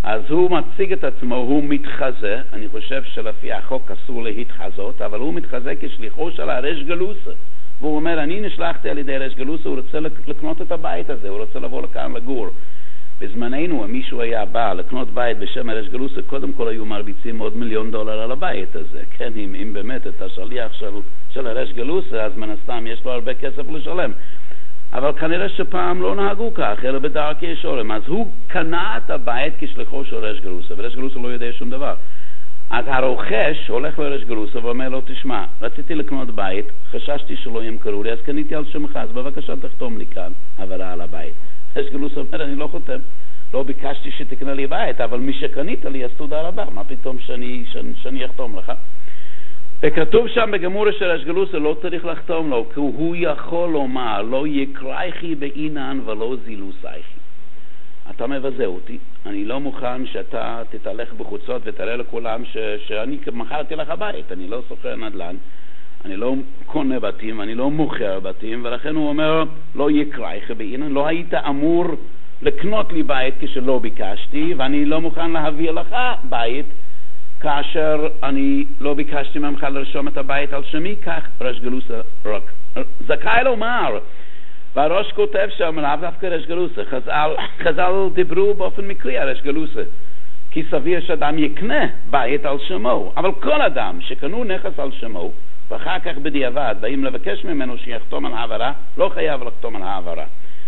אז הוא מציג את עצמו, הוא מתחזה, אני חושב שלפי החוק אסור להתחזות, אבל הוא מתחזה כשליחו של הרש גלוסה. והוא אומר, אני נשלחתי על ידי רש גלוסה, הוא רוצה לקנות את הבית הזה, הוא רוצה לבוא לכאן לגור. בזמננו, אם מישהו היה בא לקנות בית בשם הרש גלוסה, קודם כל היו מרביצים עוד מיליון דולר על הבית הזה. כן, אם, אם באמת את השליח של, של הרש גלוסה, אז מן הסתם יש לו הרבה כסף לשלם. אבל כנראה שפעם לא נהגו כך, אלא בדרכי ישורם. אז הוא קנה את הבית כשליחו של רש גלוסה, ורש גלוסה לא יודע שום דבר. אז הרוכש הולך לרש גלוסה ואומר לו, תשמע, רציתי לקנות בית, חששתי שלא ימכרו לי, אז קניתי על שמך, אז בבקשה תחתום לי כאן העברה על הבית. רש גלוסה אומר, אני לא חותם, לא ביקשתי שתקנה לי בית, אבל מי שקנית לי, אז תודה רבה, מה פתאום שאני, שאני, שאני אחתום לך? וכתוב שם בגמורה של רש גלוסה, לא צריך לחתום לו, כי הוא יכול לומר, לא יקרייכי בעינן ולא זילוסייכי. אתה מבזה אותי, אני לא מוכן שאתה תתהלך בחוצות ותראה לכולם ש, שאני מכרתי לך בית, אני לא סוחר נדל"ן, אני לא קונה בתים, אני לא מוכר בתים, ולכן הוא אומר, לא יקרייכי בעינן, לא היית אמור לקנות לי בית כשלא ביקשתי, ואני לא מוכן להביא לך בית, כאשר אני לא ביקשתי ממך לרשום את הבית על שמי, כך רש גלוסה רק זכאי לומר. והראש כותב שם, לאו דווקא רש גלוסה, חז"ל, חז"ל דיברו באופן מקרי על רש גלוסה, כי סביר שאדם יקנה בית על שמו, אבל כל אדם שקנו נכס על שמו, ואחר כך בדיעבד באים לבקש ממנו שיחתום על העברה, לא חייב לחתום על העברה.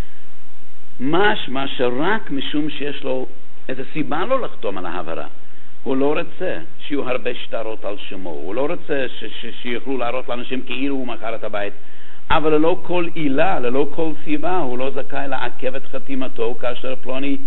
משמע שרק משום שיש לו איזו סיבה לא לחתום על העברה. הוא לא רוצה שיהיו הרבה שטרות על שמו, הוא לא רוצה ש- ש- שיוכלו להראות לאנשים כאילו הוא מכר את הבית, אבל ללא כל עילה, ללא כל סיבה, הוא לא זכאי לעכב את חתימתו, כאשר פלוני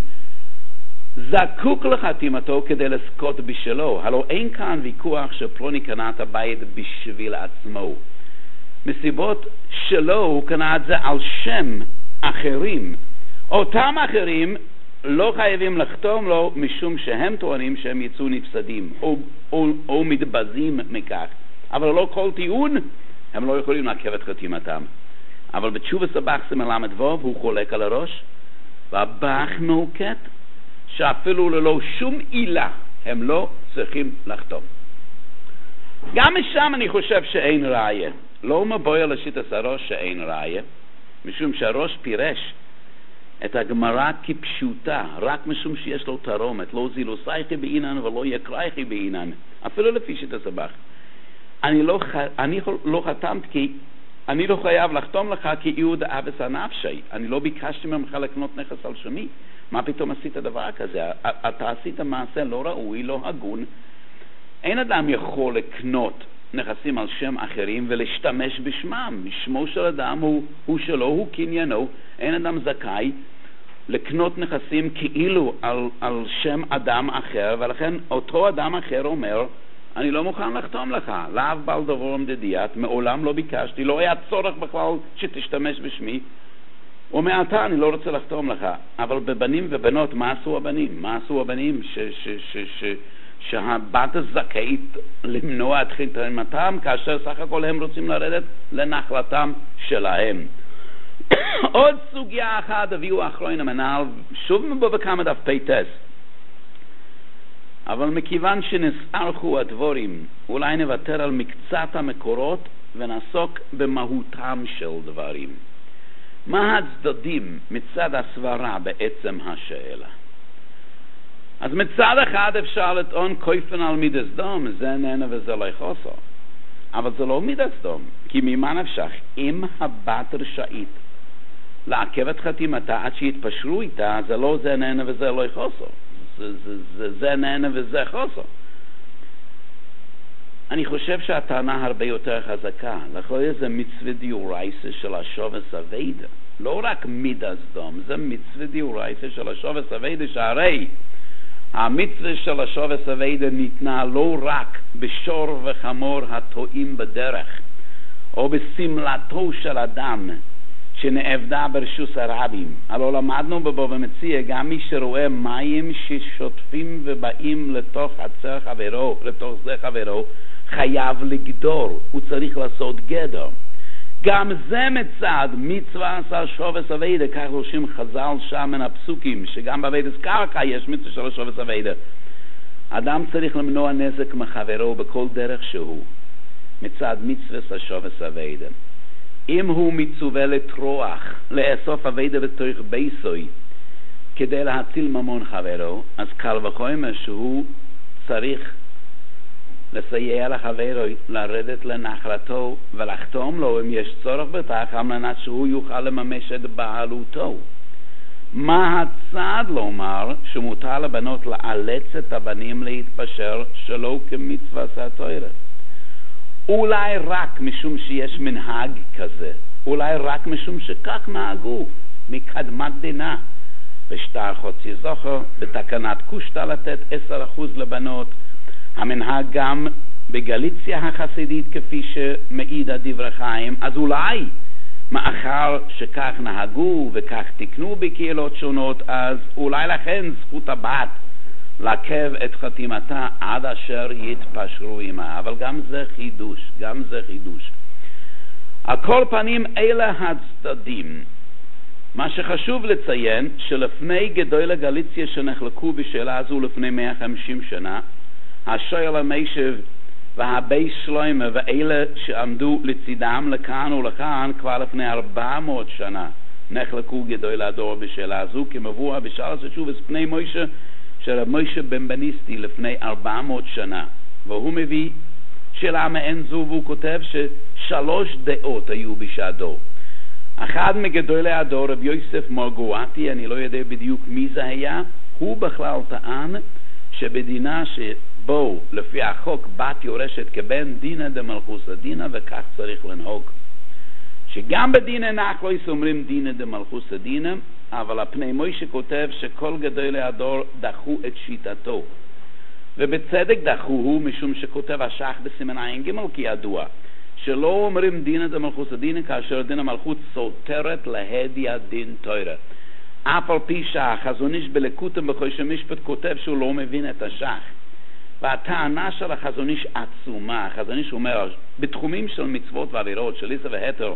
זקוק לחתימתו כדי לזכות בשלו. הלא אין כאן ויכוח שפלוני קנה את הבית בשביל עצמו. מסיבות שלו הוא קנה את זה על שם אחרים. אותם אחרים לא חייבים לחתום לו משום שהם טוענים שהם יצאו נפסדים או, או, או מתבזים מכך. אבל לא כל טיעון הם לא יכולים לעכב את חתימתם. אבל בתשובה סבח סמלמד ווב הוא חולק על הראש, והבח נוקט שאפילו ללא שום עילה הם לא צריכים לחתום. גם משם אני חושב שאין ראיה. לא מבויה לשיטת הראש שאין ראיה, משום שהראש פירש את הגמרא כפשוטה, רק משום שיש לו תרומת, לא זילוסייכי בעינן ולא יקרייכי בעינן, אפילו לפי שיטת סבח. אני לא, אני לא חתמת כי אני לא חייב לחתום לך כי יהוד אבס הנפשי. אני לא ביקשתי ממך לקנות נכס על שמי. מה פתאום עשית דבר כזה? אתה עשית מעשה לא ראוי, לא הגון. אין אדם יכול לקנות נכסים על שם אחרים ולהשתמש בשמם. שמו של אדם הוא, הוא שלו, הוא קניינו. אין אדם זכאי לקנות נכסים כאילו על, על שם אדם אחר, ולכן אותו אדם אחר אומר, אני לא מוכן לחתום לך, לאו בעל דבר מדדיית, מעולם לא ביקשתי, לא היה צורך בכלל שתשתמש בשמי, ומעתה אני לא רוצה לחתום לך. אבל בבנים ובנות, מה עשו הבנים? מה עשו הבנים ש, ש, ש, ש, שהבת הזכאית למנוע את חתימתם, כאשר סך הכל הם רוצים לרדת לנחלתם שלהם. עוד סוגיה אחת הביאו אחרון המנהל, שוב מבוא בכמה דף פייטס. אבל מכיוון שנסערכו הדבורים, אולי נוותר על מקצת המקורות ונעסוק במהותם של דברים. מה הצדדים מצד הסברה בעצם השאלה? אז מצד אחד אפשר לטעון כופן על מידס דום, זה נהנה וזה לא יחוסו. אבל זה לא מידס דום, כי ממה נפשך? אם הבת רשאית לעכב את חתימתה עד שיתפשרו איתה, זה לא זה נהנה וזה לא יחוסו. זה, זה, זה, זה נהנה וזה חוסו. אני חושב שהטענה הרבה יותר חזקה. לכל זה מצווה דיורייסה של השובס הווידה. לא רק מידס דום, זה מצווה דיורייסה של השובס הווידה, שהרי המצווה של השובס הווידה ניתנה לא רק בשור וחמור הטועים בדרך, או בסמלתו של אדם שנעבדה ברשוס הרבים. הלא למדנו בבוא ומציע, גם מי שרואה מים ששוטפים ובאים לתוך חצר חברו, לתוך זה חברו, חייב לגדור, הוא צריך לעשות גדר. גם זה מצד מצווה עשר שובס אביידה, כך דורשים חז"ל שם מן הפסוקים, שגם בעבודת קרקע יש מצווה של שובס אביידה. אדם צריך למנוע נזק מחברו בכל דרך שהוא, מצד מצווה שובס אביידה. אם הוא מצווה לטרוח, לאסוף אביידה בתוך ביסוי, כדי להציל ממון חברו, אז קל וחומר שהוא צריך לסייע לחברו לרדת לנחלתו ולחתום לו אם יש צורך בכך, על מנת שהוא יוכל לממש את בעלותו. מה הצד לומר שמותר לבנות לאלץ את הבנים להתפשר שלא כמצווה התורה? אולי רק משום שיש מנהג כזה, אולי רק משום שכך נהגו מקדמת דינה. בשטר חוצי זוכר, בתקנת קושטא לתת עשר אחוז לבנות, המנהג גם בגליציה החסידית כפי שמעיד דברי חיים, אז אולי מאחר שכך נהגו וכך תקנו בקהילות שונות, אז אולי לכן זכות הבת לעכב את חתימתה עד אשר יתפשרו עמה. אבל גם זה חידוש, גם זה חידוש. על כל פנים אלה הצדדים. מה שחשוב לציין שלפני גדולי גליציה שנחלקו בשאלה הזו לפני מאה וחמישים שנה, השואל המיישב והבייס שלוימה ואלה שעמדו לצידם לכאן ולכאן כבר לפני ארבע מאות שנה נחלקו גדולי הדור בשאלה הזו, כמבואר בשאלת התשובה פני מוישה של מוישה בן בניסטי לפני ארבע מאות שנה, והוא מביא שאלה מעין זו, והוא כותב ששלוש דעות היו בשעתו. אחד מגדולי הדור, רב יוסף מרגואטי, אני לא יודע בדיוק מי זה היה, הוא בכלל טען שבדינה שבו לפי החוק בת יורשת כבן דינא דמלכוסא דינא, וכך צריך לנהוג. שגם בדינא נחלויס אומרים דינא דמלכוסא דינא, אבל הפני מוישה כותב שכל גדולי הדור דחו את שיטתו. ובצדק דחו הוא, משום שכותב השח בסימן עין ג' כידוע, שלא אומרים דינא דמלכוסא דינא כאשר דין המלכות סותרת להדיא דין תורה. אף על פי שהחזון איש בליקוטים בחושן משפט כותב שהוא לא מבין את השח. והטענה של החזון איש עצומה. החזון איש אומר, בתחומים של מצוות ועבירות, של איסה והתר,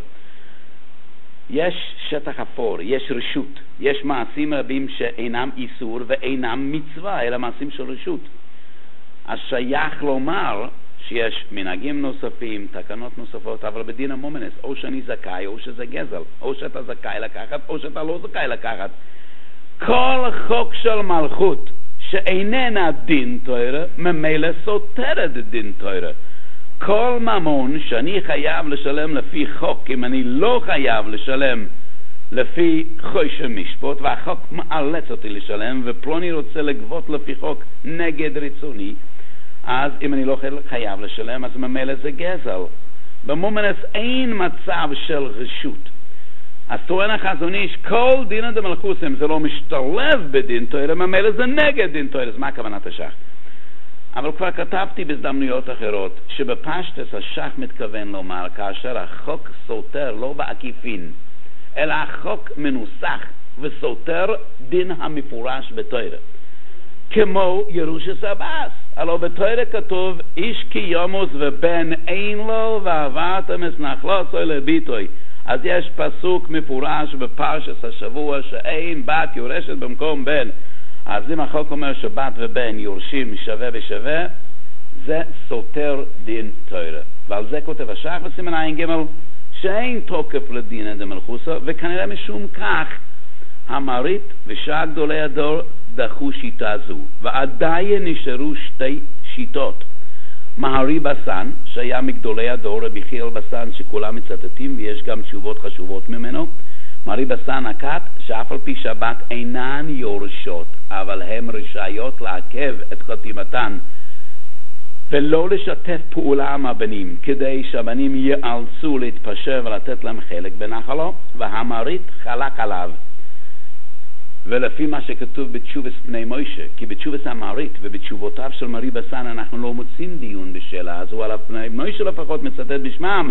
יש שטח אפור, יש רשות, יש מעשים רבים שאינם איסור ואינם מצווה, אלא מעשים של רשות. אז שייך לומר שיש מנהגים נוספים, תקנות נוספות, אבל בדין המומנס, או שאני זכאי או שזה גזל, או שאתה זכאי לקחת או שאתה לא זכאי לקחת. כל חוק של מלכות שאיננה דין תורה, ממילא סותרת דין תורה. כל ממון שאני חייב לשלם לפי חוק, אם אני לא חייב לשלם לפי חושן משפט, והחוק מאלץ אותי לשלם, ופלוני רוצה לגבות לפי חוק נגד רצוני, אז אם אני לא חייב לשלם, אז ממילא זה גזל. במומנס אין מצב של רשות. אז טוען החזון איש, כל דינא דמלכוסא, אם זה לא משתלב בדין תורה, ממילא זה נגד דין תורה. אז מה כוונת השח? אבל כבר כתבתי בהזדמנויות אחרות, שבפשטס השח מתכוון לומר, כאשר החוק סותר לא בעקיפין, אלא החוק מנוסח וסותר דין המפורש בתורה. כמו ירושת הבאס. הלא בתורה כתוב, איש כי ימוס ובן אין לו ועברתם את נחלתו לביתו. אז יש פסוק מפורש בפרשת השבוע שאין בת יורשת במקום בן. אז אם החוק אומר שבת ובן יורשים שווה בשווה, זה סותר דין תורה. ועל זה כותב השח בסימן עין ג' שאין תוקף לדינא דמלכוסא, וכנראה משום כך המרית ושאר גדולי הדור דחו שיטה זו, ועדיין נשארו שתי שיטות. מהרי בסן, שהיה מגדולי הדור, רבי חיאל בסן, שכולם מצטטים ויש גם תשובות חשובות ממנו. מהרי בסן הקט, שאף על פי שבת אינן יורשות, אבל הן רשאיות לעכב את חתימתן ולא לשתף פעולה עם הבנים, כדי שהבנים ייאלצו להתפשר ולתת להם חלק בנחלו, והמרית חלק עליו. ולפי מה שכתוב בתשובת פני מוישה, כי בתשובת המרית ובתשובותיו של מרי בסן אנחנו לא מוצאים דיון בשאלה הזו, על פני מוישה לפחות מצטט בשמם,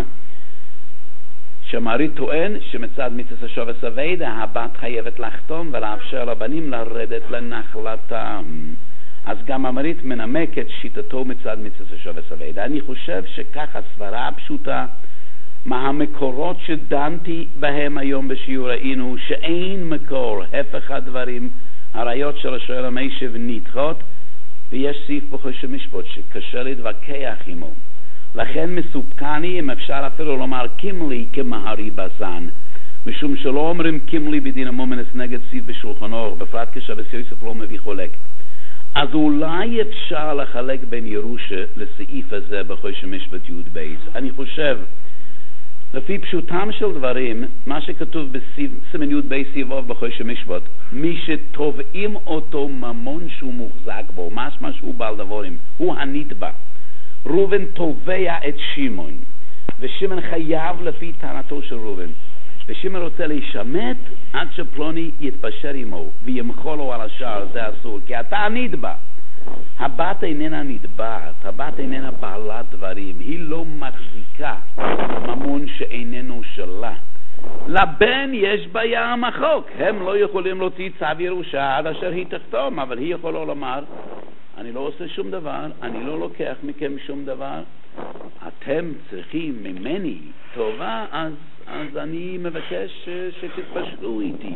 שמרי טוען שמצד מצווה שובס אביידה הבת חייבת לחתום ולאפשר לבנים לרדת לנחלתם. אז גם המרית מנמק את שיטתו מצד מצווה שובס אביידה. אני חושב שכך הסברה הפשוטה מהמקורות שדנתי בהם היום בשיעור ראינו שאין מקור, הפך הדברים, הראיות של השואל המיישב נדחות, ויש סעיף בחוש המשפט שקשה להתווכח עמו. לכן מסופקני אם אפשר אפילו לומר קימלי כמהרי בסן, משום שלא אומרים קימלי בדין המומנס נגד סעיף בשולחן אורך, בפרט כשרבי יוסף לא מביא חולק. אז אולי אפשר לחלק בין ירושה לסעיף הזה בחוש המשפט י' בייס. אני חושב, לפי פשוטם של דברים, מה שכתוב בסימן י' בייס יבוב בחוש המשפט, מי שתובעים אותו ממון שהוא מוחזק בו, משמע שהוא בעל דבורים, הוא הנתבע. ראובן תובע את שמעון, ושמעון חייב לפי טענתו של ראובן, ושמעון רוצה להישמט עד שפלוני יתפשר עמו וימחול לו על השער. זה אסור, כי אתה הנתבע. הבת איננה נתבעת, הבת איננה בעלת דברים, היא לא מחזיקה ממון שאיננו שלה. לבן יש בעיה המחוק, הם לא יכולים להוציא צו ירושה עד אשר היא תחתום, אבל היא יכולה לומר, אני לא עושה שום דבר, אני לא לוקח מכם שום דבר, אתם צריכים ממני טובה, אז, אז אני מבקש שתתפשרו איתי.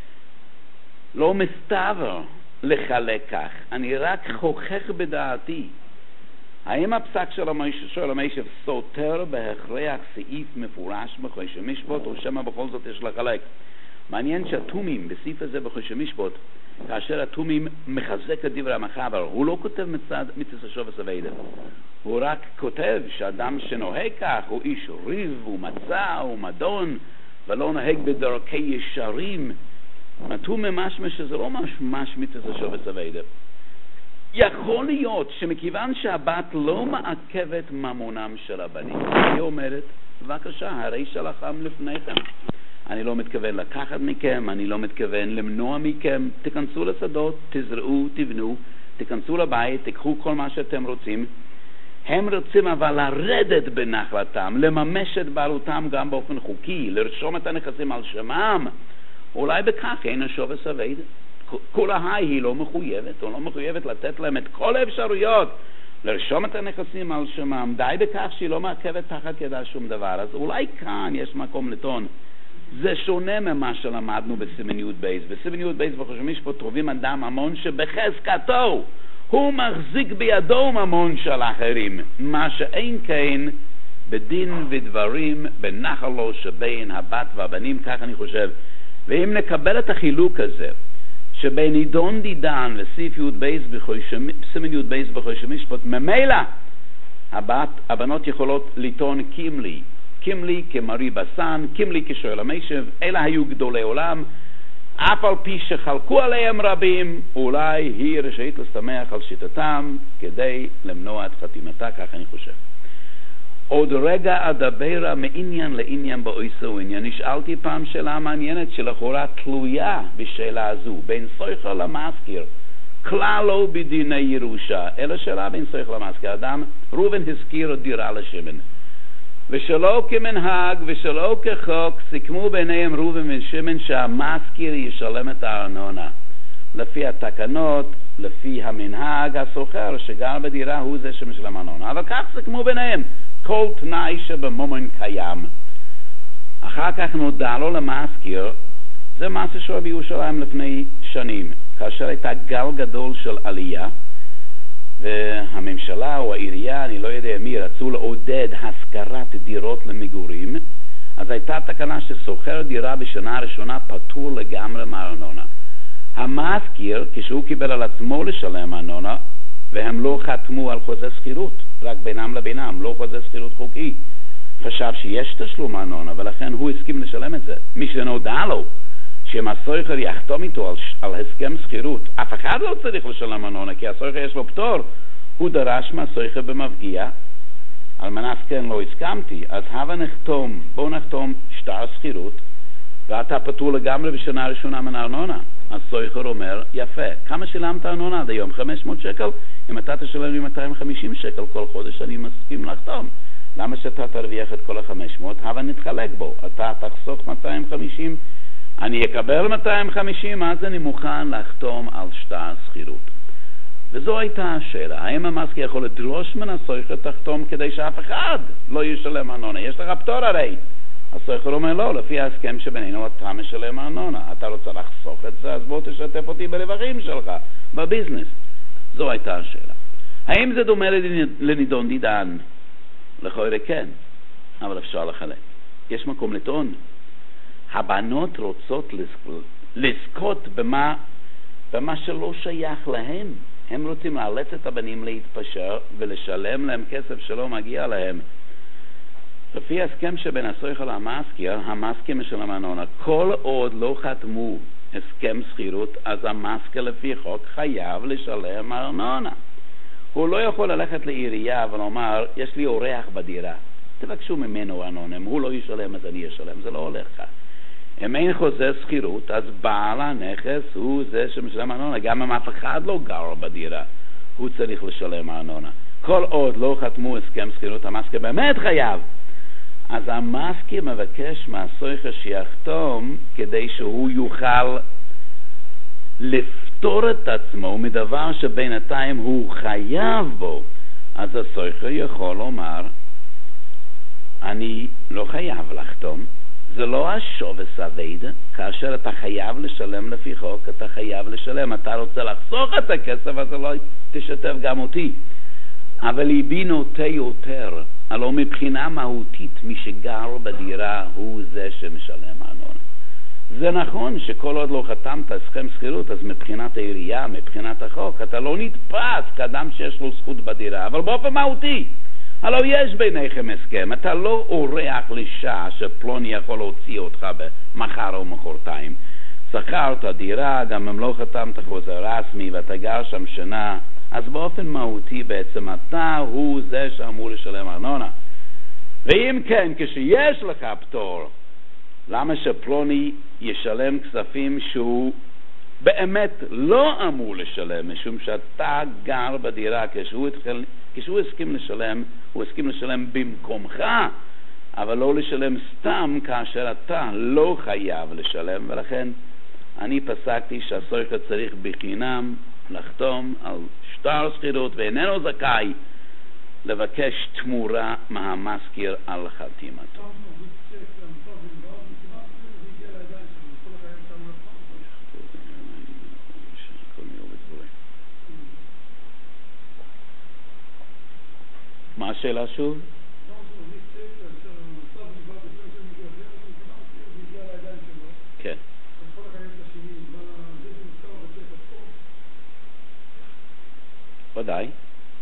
לא מסתבר לחלק כך, אני רק חוכך בדעתי. האם הפסק של המיישב סותר בהכרח סעיף מפורש בחוש המשפט, או שמה בכל זאת יש לחלק? מעניין שהתומים בסעיף הזה בחוש המשפט, כאשר התומים מחזק את דברי המחבר, הוא לא כותב מצד מצד השובס הווידה, הוא רק כותב שאדם שנוהג כך הוא איש ריב ומצא ומדון ולא נוהג בדרכי ישרים. התומי משמע שזה לא ממש מצד השובס הווידה. יכול להיות שמכיוון שהבת לא מעכבת ממונם של הבנים, היא אומרת, בבקשה, הרי שלכם לפניכם, אני לא מתכוון לקחת מכם, אני לא מתכוון למנוע מכם, תכנסו לשדות, תזרעו, תבנו, תכנסו לבית, תיקחו כל מה שאתם רוצים. הם רוצים אבל לרדת בנחלתם, לממש את בעלותם גם באופן חוקי, לרשום את הנכסים על שמם. אולי בכך אין השובס הווידה. כל ההי היא לא מחויבת, או לא מחויבת לתת להם את כל האפשרויות לרשום את הנכסים על שמם, די בכך שהיא לא מעכבת תחת ידה שום דבר. אז אולי כאן יש מקום לטעון, זה שונה ממה שלמדנו בסימן י' בייס. בסימן י' בייס בחוש המשפט תובעים אדם ממון שבחזקתו הוא מחזיק בידו ממון של אחרים, מה שאין כן בדין ודברים בנחלו שבין הבת והבנים, כך אני חושב. ואם נקבל את החילוק הזה שבין עידון דידן לסעיף י' בייס בסימן י' בייס בחוש המשפט, ממילא הבת, הבנות יכולות לטעון קימלי, קימלי כמרי בסן, קימלי כשואל המיישב, אלה היו גדולי עולם, אף על פי שחלקו עליהם רבים, אולי היא רשאית לשמח על שיטתם כדי למנוע את חתימתה, כך אני חושב. עוד רגע אדבר מעניין לעניין באויסו עניין. נשאלתי פעם שאלה מעניינת שלכאורה תלויה בשאלה הזו, בין סויכל למזכיר, כלל לא בדיני ירושה, אלא שאלה בין סויכל למזכיר. אדם, ראובן הזכיר דירה לשמעון, ושלא כמנהג ושלא כחוק סיכמו ביניהם ראובן ושמעון שהמזכיר ישלם את הארנונה לפי התקנות, לפי המנהג. הסוחר שגר בדירה הוא זה שמשלם ארנונה, אבל כך סיכמו ביניהם, כל תנאי שבמומן קיים. אחר כך נודע לו למזכיר, זה מעשה שהיה בירושלים לפני שנים, כאשר הייתה גל גדול של עלייה, והממשלה או העירייה, אני לא יודע מי, רצו לעודד השכרת דירות למגורים, אז הייתה תקנה שסוחר דירה בשנה הראשונה פטור לגמרי מהארנונה. המזכיר, כשהוא קיבל על עצמו לשלם ארנונה, והם לא חתמו על חוזה שכירות, רק בינם לבינם, לא חוזה שכירות חוקי, חשב שיש תשלום ארנונה, ולכן הוא הסכים לשלם את זה. מי שנודע לו שאם הסוחר יחתום איתו על, על הסכם שכירות, אף אחד לא צריך לשלם ארנונה, כי הסוחר יש לו פטור, הוא דרש מהסוחר במפגיע, על מנת כן לא הסכמתי, אז הבה נחתום, בוא נחתום שטר שכירות, ואתה פטור לגמרי בשנה הראשונה מן הארנונה. הסוחר אומר, יפה, כמה שילמת ארנונה עד היום? חמש מאות שקל? אם אתה תשלם לי מאתיים וחמישים שקל כל חודש, אני מסכים לחתום. למה שאתה תרוויח את כל ה-חמש מאות? הבה נתחלק בו. אתה תחסוך מאתיים וחמישים, אני אקבל מאתיים וחמישים, אז אני מוכן לחתום על שטר שכירות. וזו הייתה השאלה, האם המשכיר יכול לדרוש מן הסויכר תחתום כדי שאף אחד לא ישלם ארנונה? יש לך פטור הרי. הסויכר אומר לא, לפי ההסכם שבינינו אתה משלם ארנונה. אתה רוצה לחסוך את זה, אז בוא תשתף אותי ברווחים שלך, בביזנס. זו הייתה השאלה. האם זה דומה לנידון דידן? לכאורה כן, אבל אפשר לחלק. יש מקום לטעון. הבנות רוצות לזכות במה, במה שלא שייך להם. הם רוצים לאלץ את הבנים להתפשר ולשלם להם כסף שלא מגיע להם. לפי הסכם שבין הסויכר למזכיר, המזכיר משלם ארנונה. כל עוד לא חתמו הסכם שכירות, אז המזכיר לפי חוק חייב לשלם ארנונה. הוא לא יכול ללכת לעירייה ולומר, יש לי אורח בדירה, תבקשו ממנו ארנונה, אם הוא לא ישלם אז אני אשלם, זה לא הולך כך. אם אין חוזה שכירות, אז בעל הנכס הוא זה שמשלם ארנונה, גם אם אף אחד לא גר בדירה, הוא צריך לשלם ארנונה. כל עוד לא חתמו הסכם שכירות, המזכיר באמת חייב. אז המזכיר מבקש מהסויכר שיחתום כדי שהוא יוכל לפתור את עצמו מדבר שבינתיים הוא חייב בו. אז הסויכר יכול לומר, אני לא חייב לחתום, זה לא השוב וסביד, כאשר אתה חייב לשלם לפי חוק, אתה חייב לשלם, אתה רוצה לחסוך את הכסף, אז לא תשתף גם אותי. אבל ליבי נוטה יותר, הלא מבחינה מהותית, מי שגר בדירה הוא זה שמשלם ארנונה. זה נכון שכל עוד לא חתמת הסכם שכירות, אז מבחינת העירייה, מבחינת החוק, אתה לא נתפס כאדם שיש לו זכות בדירה, אבל באופן מהותי, הלא יש ביניכם הסכם, אתה לא אורח לשעה שפלוני יכול להוציא אותך במחר או מחרתיים. שכרת דירה, גם אם לא חתמת חוזה רסמי ואתה גר שם שנה, אז באופן מהותי בעצם אתה הוא זה שאמור לשלם ארנונה. ואם כן, כשיש לך פטור, למה שפלוני ישלם כספים שהוא באמת לא אמור לשלם, משום שאתה גר בדירה, כשהוא, התחיל, כשהוא הסכים לשלם, הוא הסכים לשלם במקומך, אבל לא לשלם סתם כאשר אתה לא חייב לשלם. ולכן אני פסקתי שהסויכר צריך בחינם לחתום על שטר שכירות ואיננו זכאי לבקש תמורה מהמזכיר על חתימתו. מה השאלה שוב? כן. ודאי.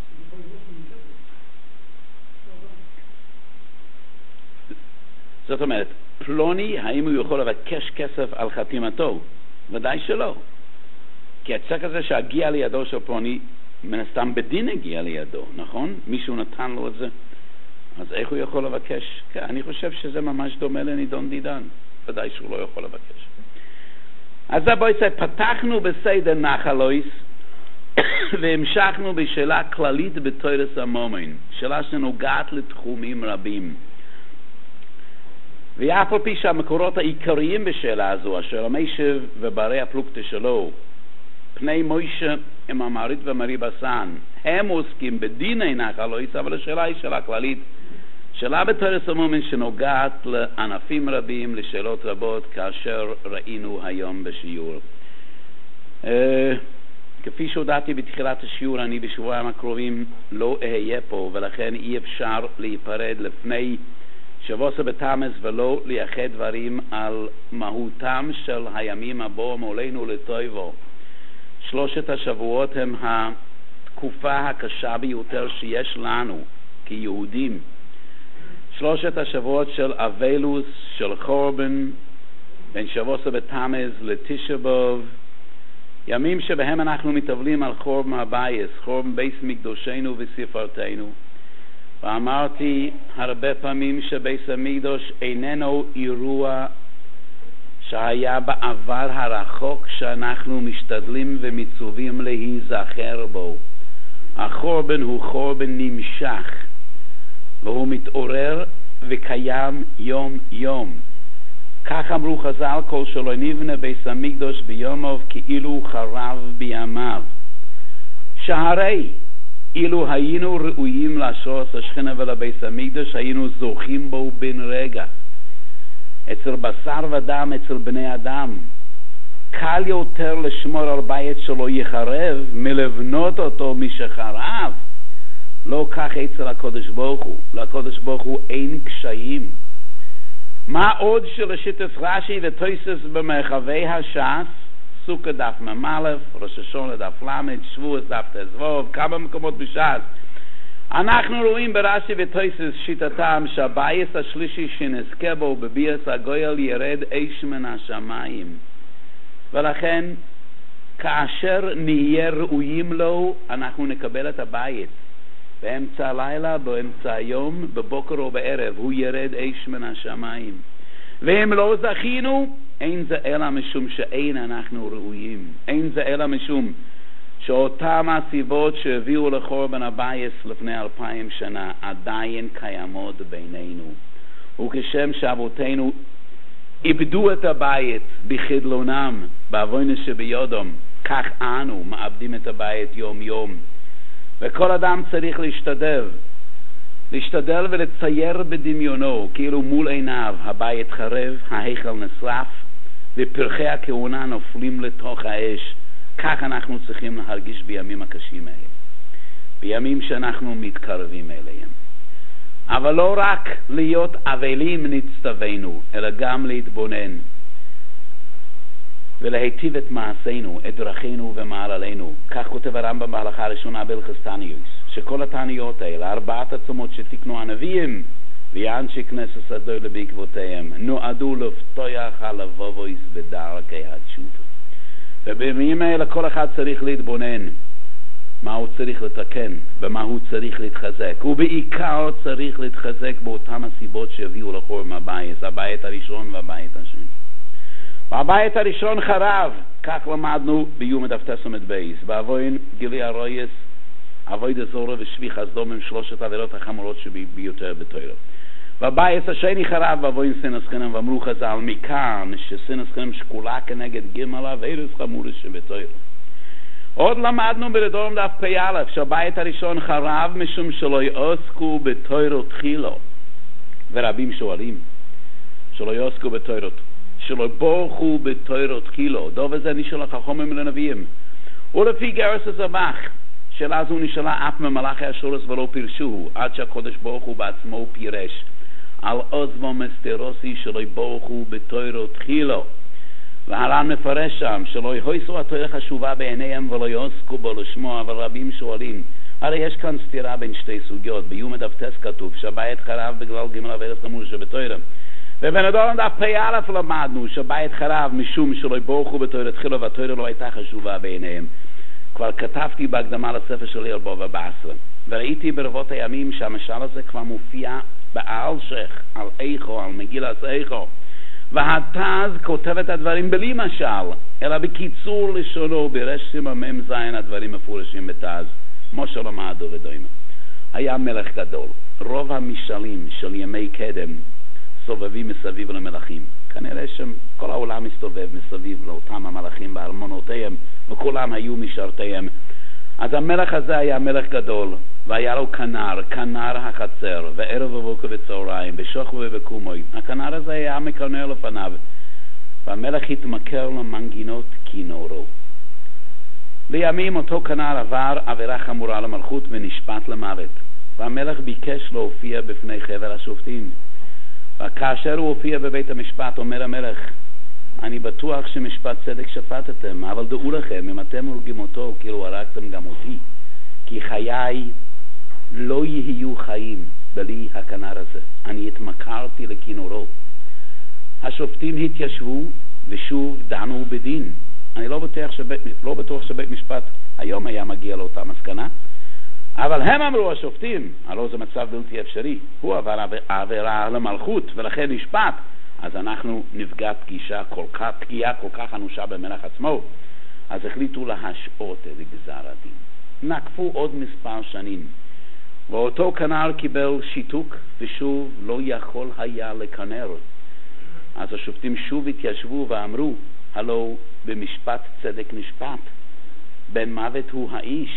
זאת אומרת, פלוני, האם הוא יכול לבקש כסף על חתימתו? ודאי שלא. כי הצ'ק הזה שהגיע לידו של פלוני, מן הסתם בדין הגיע לידו, נכון? מישהו נתן לו את זה. אז איך הוא יכול לבקש? כן, אני חושב שזה ממש דומה לנידון דידן. ודאי שהוא לא יכול לבקש. אז זה בואי פתחנו בסדר נחלויס, והמשכנו בשאלה כללית בתורת המומין, שאלה שנוגעת לתחומים רבים. ואף על פי שהמקורות העיקריים בשאלה הזו, אשר המיישב וברי הפלוגתא שלו, פני מוישה עם המערית ומרי בסן, הם עוסקים בדיני נחלויס, אבל השאלה היא שאלה כללית, שאלה בתורת המומין שנוגעת לענפים רבים, לשאלות רבות, כאשר ראינו היום בשיעור. Uh, כפי שהודעתי בתחילת השיעור, אני בשבועיים הקרובים לא אהיה פה, ולכן אי אפשר להיפרד לפני שבוע בתמוז ולא לייחד דברים על מהותם של הימים הבאים עלינו לטובו. שלושת השבועות הם התקופה הקשה ביותר שיש לנו כיהודים. שלושת השבועות של אבלוס, של חורבן, בין שבוע בתמוז לתשעה באב, ימים שבהם אנחנו מתאבלים על חורבן הבית, חורבן בית מקדושנו וספרתנו. ואמרתי הרבה פעמים שבית המקדוש איננו אירוע שהיה בעבר הרחוק שאנחנו משתדלים ומצווים להיזכר בו. החורבן הוא חורבן נמשך, והוא מתעורר וקיים יום יום. כך אמרו חז"ל, כל שלא נבנה בית המקדוש ביומו כאילו חרב בימיו. שהרי אילו היינו ראויים לשורש השכינה ולבית המקדש, היינו זוכים בו בן רגע. אצל בשר ודם, אצל בני אדם, קל יותר לשמור על בית שלא יחרב מלבנות אותו משחרב. לא כך אצל הקודש ברוך הוא. לקודש ברוך הוא אין קשיים. מה עוד שלשיטת רש"י ותוספות במרחבי הש"ס, סוכה דף ממלף, ראש השונה דף למד, שבועס דף תזבוב, כמה מקומות בש"ס. אנחנו רואים ברש"י ותוספות שיטתם שהבייס השלישי שנזכה בו בביאס הגויל ירד אש מן השמיים. ולכן כאשר נהיה ראויים לו, אנחנו נקבל את הבית. באמצע הלילה, באמצע היום, בבוקר או בערב, הוא ירד אש מן השמיים. ואם לא זכינו, אין זה אלא משום שאין אנחנו ראויים. אין זה אלא משום שאותם הסיבות שהביאו לחורבן הבייס לפני אלפיים שנה עדיין קיימות בינינו. וכשם שאבותינו איבדו את הבית בחדלונם, בעוונם שבידם, כך אנו מאבדים את הבית יום יום. וכל אדם צריך להשתדל, להשתדל ולצייר בדמיונו, כאילו מול עיניו הבית חרב, ההיכל נשרף, ופרחי הכהונה נופלים לתוך האש. כך אנחנו צריכים להרגיש בימים הקשים האלה, בימים שאנחנו מתקרבים אליהם. אבל לא רק להיות אבלים נצטווינו, אלא גם להתבונן ולהיטיב את מעשינו, את דרכינו ומעללינו. כך כותב הרמב"ם בהלכה הראשונה בהלכות תעניות, שכל התעניות האלה, ארבעת הצומות שתיקנו הנביאים ואנשי כנסת ישראל בעקבותיהם, נועדו לפתוח הלבבות בדרכי התשובה. ובימים האלה כל אחד צריך להתבונן מה הוא צריך לתקן, במה הוא צריך להתחזק, ובעיקר צריך להתחזק באותם הסיבות שהביאו לחורבן הבית, הבית הראשון והבית השני. והבית הראשון חרב, כך למדנו ביום דף תסמד בייס, בעוון גילי הרויס, עבודה זרה ושפיכת דם הם שלושת העבירות החמורות שביותר בתורה. והבית השני חרב בעוון שנאת חינם, ואמרו חז"ל מכאן ששנאת חינם שקולה כנגד ג' עבירות חמורות שבתורה. עוד למדנו בדורם דף פ"א שהבית הראשון חרב משום שלא יעסקו בתורה תחילה. ורבים שואלים שלא יעסקו בתורה, שלא בורכו בתורה תחילה. דוב הזה נשאל החכמים לנביאים. ולפי גרס הזבח של אז הוא נשאלה אף ממלאכי השורס ולא פירשו, עד שהקודש ברוך הוא בעצמו פירש על עוזבו מסתרוסי שלא בורכו בתורה תחילה. והר"ן מפרש שם שלא יהיסו התורה חשובה בעיניהם ולא יעסקו בו לשמוע. אבל רבים שואלים, הרי יש כאן סתירה בין שתי סוגיות. ביום דף טס כתוב שהבית חרב בגלל ג' עבירות חמורות שבתורה, ובנדורם דף פ"א למדנו שהבית חרב משום שלא בורכו בתורה תחילה והתורה לא הייתה חשובה בעיניהם. כבר כתבתי בהקדמה לספר שלי על בבא בסרה, וראיתי ברבות הימים שהמשל הזה כבר מופיע באלשך, על איכו, על מגילת איכו. והתז כותב את הדברים בלי משל, אלא בקיצור לשונו, ברש"ם המ"ם זין הדברים מפורשים בתז, משה למדו ודוימה. היה מלך גדול. רוב המשלים של ימי קדם סובבים מסביב למלכים. כנראה שכל העולם מסתובב מסביב לאותם המלכים בארמונותיהם, וכולם היו משרתיהם. אז המלך הזה היה מלך גדול, והיה לו כנר, כנר החצר, וערב ובוקר וצהריים, בשוכבו ובקומוי. הכנר הזה היה מקנר לפניו, והמלך התמכר למנגינות כינורו. לימים אותו כנר עבר עבירה חמורה למלכות ונשפט למוות, והמלך ביקש להופיע בפני חבר השופטים. וכאשר הוא הופיע בבית המשפט, אומר המלך, אני בטוח שמשפט צדק שפטתם, אבל דעו לכם, אם אתם הורגים אותו, כאילו הרגתם גם אותי, כי חיי לא יהיו חיים בלי הכנר הזה. אני התמכרתי לכינורו. השופטים התיישבו ושוב דנו בדין. אני לא בטוח שבית, לא בטוח שבית משפט היום היה מגיע לאותה מסקנה, אבל הם אמרו השופטים, הלא זה מצב בלתי אפשרי, הוא עבר עבירה למלכות ולכן נשפט, אז אנחנו נפגע פגישה כל כך, פגיעה כל כך אנושה במלך עצמו. אז החליטו להשעות את גזר הדין. נקפו עוד מספר שנים, ואותו כנר קיבל שיתוק ושוב לא יכול היה לכנר. אז השופטים שוב התיישבו ואמרו, הלא במשפט צדק נשפט, בן מוות הוא האיש,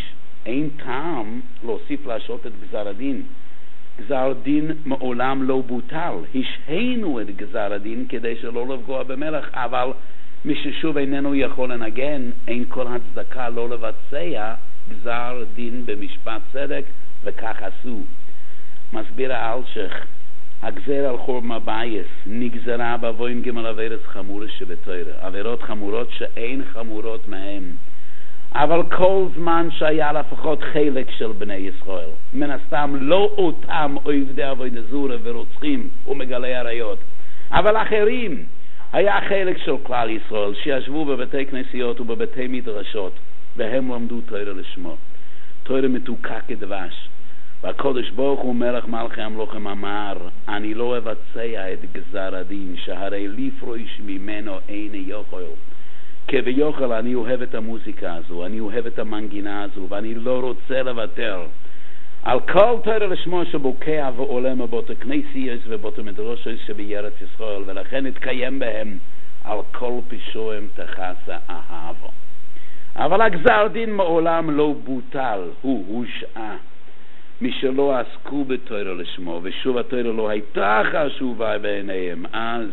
אין טעם להוסיף להשעות את גזר הדין. גזר דין מעולם לא בוטל. השהינו את גזר הדין כדי שלא לפגוע במלך, אבל מי ששוב איננו יכול לנגן, אין כל הצדקה לא לבצע גזר דין במשפט צדק, וכך עשו. מסביר האלשך, הגזר על חורבן בייס נגזרה בעוון ג' עבירות חמורות שבתורה, עבירות חמורות שאין חמורות מהם. אבל כל זמן שהיה לפחות חלק של בני ישראל, מן הסתם לא אותם עובדי עבודה זרה ורוצחים ומגלי עריות, אבל אחרים, היה חלק של כלל ישראל שישבו בבתי כנסיות ובבתי מדרשות, והם למדו תורה לשמו. תורה מתוקה כדבש. והקדוש ברוך הוא מלך מלכי המלוכים אמר, אני לא אבצע את גזר הדין, שהרי לפרוש ממנו איני יכול. כביכול אני אוהב את המוזיקה הזו, אני אוהב את המנגינה הזו, ואני לא רוצה לוותר על כל תורה לשמו שבוקע ועולה מבית הכנסיות ובית המדרשות שבארץ ישראל, ולכן התקיים בהם על כל פשעיהם תכסה אהבו. אבל הגזר דין מעולם לא בוטל, הוא הושעה. מי שלא עסקו בתורה לשמו, ושוב התורה לא הייתה חשובה בעיניהם, אז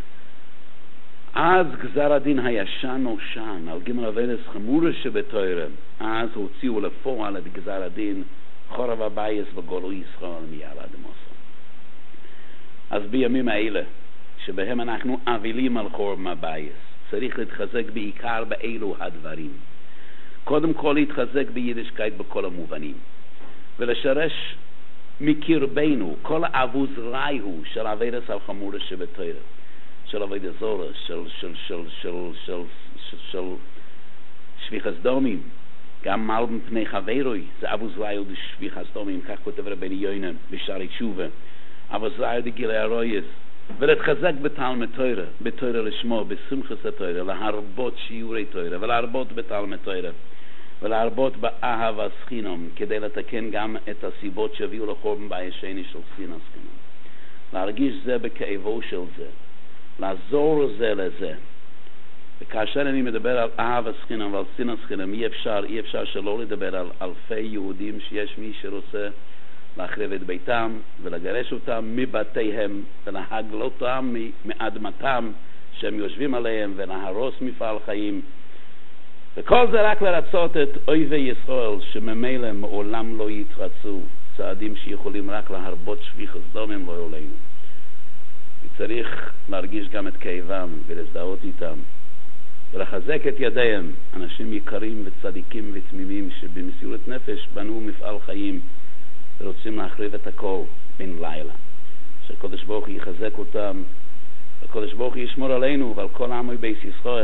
אז גזר הדין הישן נושן על ג' עבירות חמורות שבתורה, אז הוציאו לפועל את גזר הדין חורבן בייס בגלוי ישראל מיד עד מוסר. אז בימים האלה שבהם אנחנו אבלים על חורבן בייס, צריך להתחזק בעיקר באלו הדברים. קודם כל להתחזק ביידישקייט בכל המובנים, ולשרש מקרבנו כל האבוזראי הוא של עבירות החמורות שבתורה, של עבודה זרה, של של של של של של, של שפיכת דמים, גם מעל מפני חברוי, זה אבוזראי הוא שפיכת דמים, כך כותב רבנו יונה בשערי תשובה. אבוזראי דגילי הרויס, ולהתחזק בתלמוד תורה, בתורה לשמו, בשמחת התורה, להרבות שיעורי תורה, ולהרבות בתלמוד תורה, ולהרבות באהבה סחינום, כדי לתקן גם את הסיבות שהביאו לחורבן בייס שני של שנאה סחינום. להרגיש זה בכאבו של זה, לעזור זה לזה. וכאשר אני מדבר על אהבה סחינום ועל שנאה סחינום, אי אפשר, אי אפשר שלא לדבר על אלפי יהודים שיש מי שרוצה להחריב את ביתם ולגרש אותם מבתיהם ולהגלותם מאדמתם שהם יושבים עליהם ולהרוס מפעל חיים, וכל זה רק לרצות את אויבי ישראל שממילא מעולם לא יתרצו, צעדים שיכולים רק להרבות שפיכת דמים לא עלינו. וצריך להרגיש גם את כאבם ולהזדהות איתם ולחזק את ידיהם, אנשים יקרים וצדיקים ותמימים שבמסירות נפש בנו מפעל חיים ורוצים להחריב את הכל בן לילה. שהקדוש ברוך הוא יחזק אותם, הקדוש ברוך הוא ישמור עלינו ועל כל עמי בית ישראל,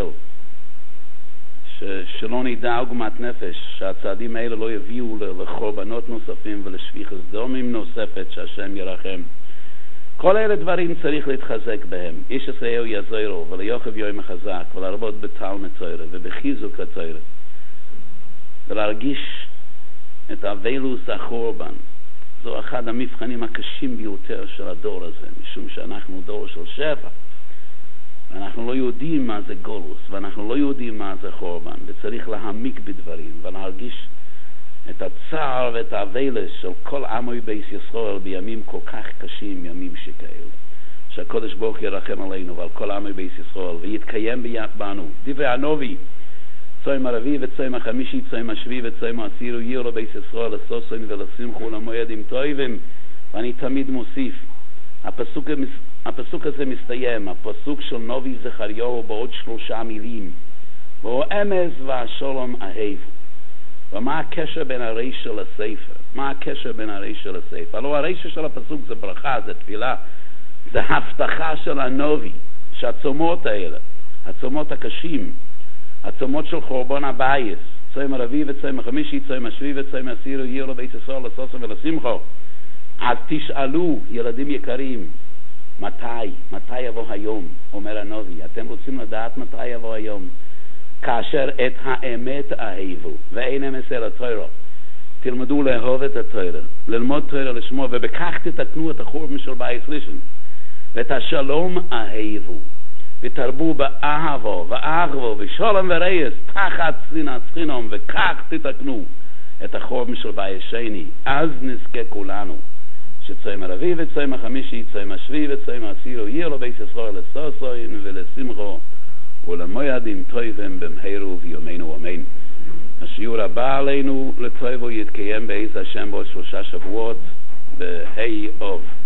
ש... שלא נדע עוגמת נפש, שהצעדים האלה לא יביאו לחורבנות נוספים ולשפיכת דמים נוספת, שהשם ירחם. כל אלה דברים צריך להתחזק בהם. איש עשהו יעזרו וליוכב יום החזק ולהרבות בתלמוד תורה ובחיזוק התורה ולהרגיש את אבלוס החורבן. זו אחד המבחנים הקשים ביותר של הדור הזה, משום שאנחנו דור של שפע, ואנחנו לא יודעים מה זה גולוס, ואנחנו לא יודעים מה זה חורבן, וצריך להעמיק בדברים ולהרגיש את הצער ואת האבלס של כל עמי בית ישראל בימים כל כך קשים, ימים שכאלה. שהקדוש ברוך ירחם עלינו ועל כל עמי בית ישראל ויתקיים בנו דברי הנביא, צום הרביעי וצום החמישי, צום השביעי וצום העשירי, יהיו לבית ישראל לששון ולשמחו ולמועדים טובים. ואני תמיד מוסיף, הפסוק, הפסוק הזה מסתיים, הפסוק של נביא זכריהו בעוד שלושה מילים, והוא אמס והשלום אהבו. ומה הקשר בין הריש של הספר? מה הקשר בין הריש של הספר? הלוא הריש של הפסוק זה ברכה, זה תפילה, זה הבטחה של הנביא, שהצומות האלה, הצומות הקשים, הצומות של חורבן הבייס, צום הרביעי וצום החמישי, צום השביעי וצום העשירי, יהיו לבית ישראל לששון ולשמחו. אז תשאלו, ילדים יקרים, מתי? מתי יבוא היום? אומר הנביא. אתם רוצים לדעת מתי יבוא היום? כאשר את האמת אהבו, ואין אמס אלא תורה. תלמדו לאהוב את התורה, ללמוד תורה לשמו, ובכך תתקנו את החורבן של בייס ראשון. ואת השלום אהבו, ותרבו באהבו ואחוו ושלום ורייס תחת שנאת חינם, וכך תתקנו את החורבן של בית שני. אז נזכה כולנו שצום הרביעי וצום החמישי, צום השביעי וצום העשירי, יהיה לו בית ישראל לששון ולשמחו ולמועדים טובים במהרה בימינו אמן. השיעור הבא עלינו לטובו יתקיים בעזרת השם בעוד שלושה שבועות בה' אוב.